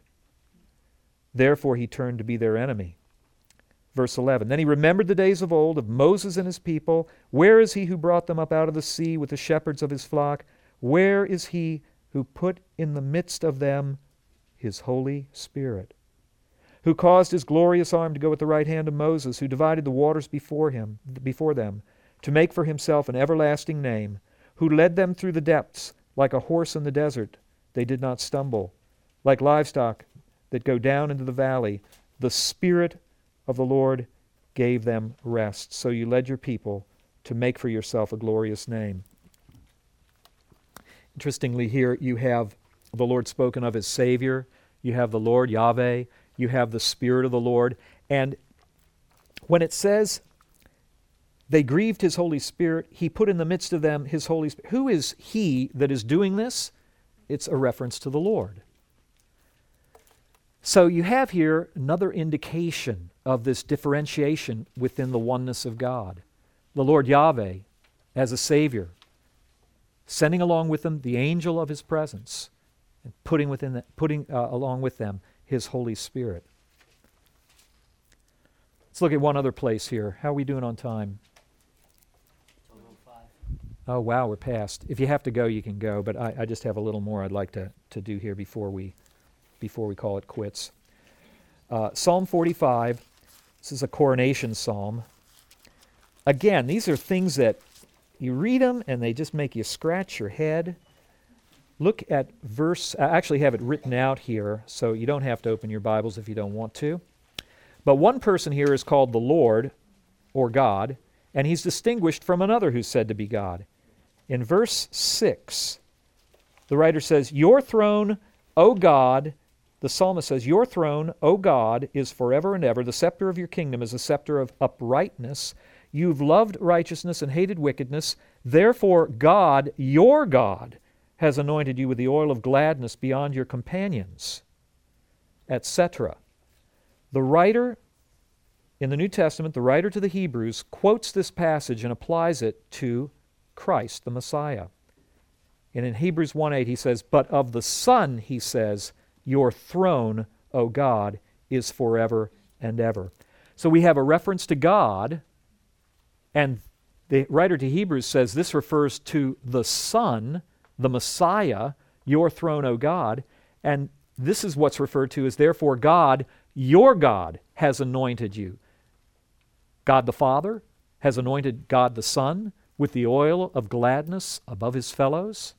Therefore he turned to be their enemy. Verse 11, then he remembered the days of old, of Moses and his people. Where is he who brought them up out of the sea with the shepherds of his flock? Where is he who put in the midst of them his Holy Spirit? Who caused his glorious arm to go at the right hand of Moses, who divided the waters before them, to make for himself an everlasting name, who led them through the depths, like a horse in the desert. They did not stumble. Like livestock that go down into the valley, the Spirit of the Lord gave them rest. So you led your people to make for yourself a glorious name. Interestingly, here you have the Lord spoken of as Savior. You have the Lord, Yahweh. You have the Spirit of the Lord. And when it says they grieved his Holy Spirit, he put in the midst of them his Holy Spirit. Who is he that is doing this? It's a reference to the Lord. So you have here another indication of this differentiation within the oneness of God. The Lord Yahweh as a Savior, sending along with them the angel of his presence, and putting along with them his Holy Spirit. Let's look at one other place here. How are we doing on time? Oh, wow, we're past. If you have to go, you can go, but I just have a little more I'd like to do here before we call it quits. Psalm 45, this is a coronation psalm. Again, these are things that you read them and they just make you scratch your head. Look at verse, I actually have it written out here, so you don't have to open your Bibles if you don't want to. But one person here is called the Lord, or God, and he's distinguished from another who's said to be God. In verse 6, the writer says, Your throne, O God, the psalmist says, Your throne, O God, is forever and ever. The scepter of your kingdom is a scepter of uprightness. You've loved righteousness and hated wickedness. Therefore, God, your God, has anointed you with the oil of gladness beyond your companions, etc. The writer in the New Testament, the writer to the Hebrews, quotes this passage and applies it to Christ, the Messiah. And in Hebrews 1:8 he says, But of the Son, he says, Your throne, O God, is forever and ever. So we have a reference to God, and the writer to Hebrews says this refers to the Son, the Messiah, Your throne, O God, and this is what's referred to as, therefore, God, your God, has anointed you. God the Father has anointed God the Son with the oil of gladness above his fellows.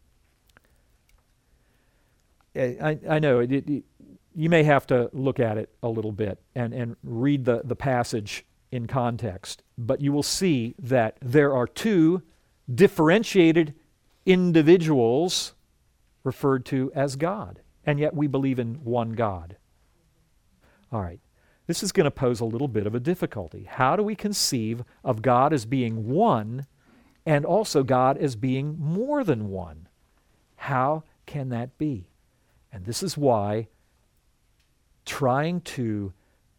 I know you may have to look at it a little bit and read the passage in context, but you will see that there are two differentiated individuals referred to as God, and yet we believe in one God. All right, this is going to pose a little bit of a difficulty. How do we conceive of God as being one and also God as being more than one? How can that be? And this is why trying to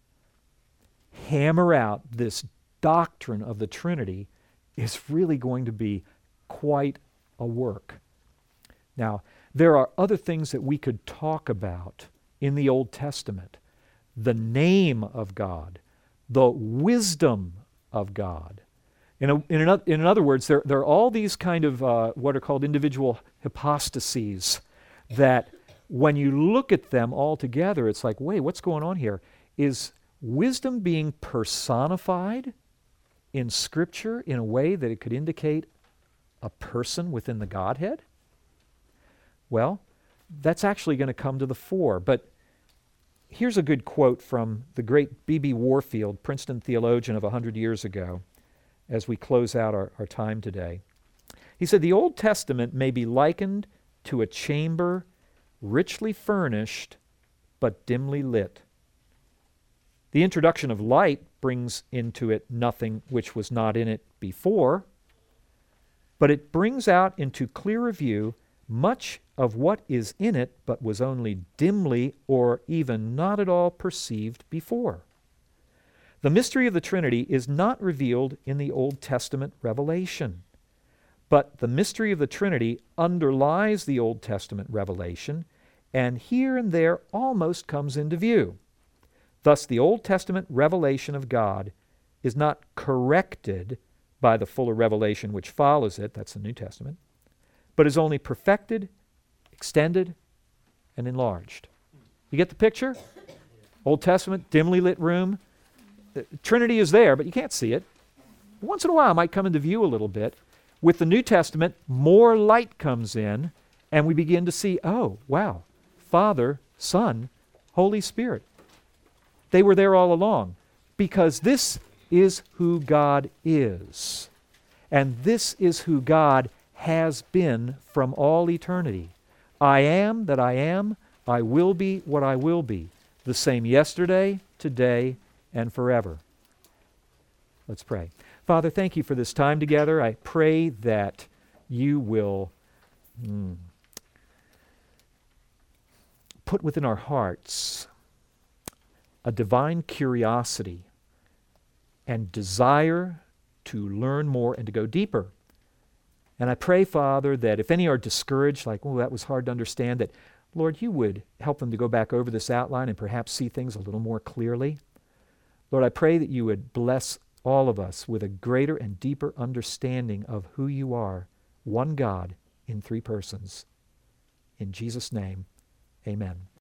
hammer out this doctrine of the Trinity is really going to be quite a work. Now, there are other things that we could talk about in the Old Testament. The name of God, the wisdom of God. In other words, there are all these kind of what are called individual hypostases that when you look at them all together, it's like, wait, what's going on here? Is wisdom being personified in Scripture in a way that it could indicate a person within the Godhead? Well, that's actually going to come to the fore. But here's a good quote from the great B.B. Warfield, Princeton theologian of 100 years ago, as we close out our time today. He said, The Old Testament may be likened to a chamber richly furnished but dimly lit. The introduction of light brings into it nothing which was not in it before, but it brings out into clearer view much of what is in it but was only dimly or even not at all perceived before. The mystery of the Trinity is not revealed in the Old Testament revelation, but the mystery of the Trinity underlies the Old Testament revelation, and here and there almost comes into view. Thus, the Old Testament revelation of God is not corrected by the fuller revelation which follows it, that's the New Testament, but is only perfected, extended, and enlarged. You get the picture? Old Testament, dimly lit room. The Trinity is there, but you can't see it. Once in a while it might come into view a little bit. With the New Testament, more light comes in, and we begin to see, oh, wow, Father, Son, Holy Spirit. They were there all along, because this is who God is. And this is who God has been from all eternity. I am that I am, I will be what I will be, the same yesterday, today, and forever. Let's pray. Father, thank you for this time together. I pray that you will put within our hearts a divine curiosity and desire to learn more and to go deeper. And I pray, Father, that if any are discouraged, like, oh, that was hard to understand, that, Lord, you would help them to go back over this outline and perhaps see things a little more clearly. Lord, I pray that you would bless all of us with a greater and deeper understanding of who you are, one God in three persons. In Jesus' name, amen.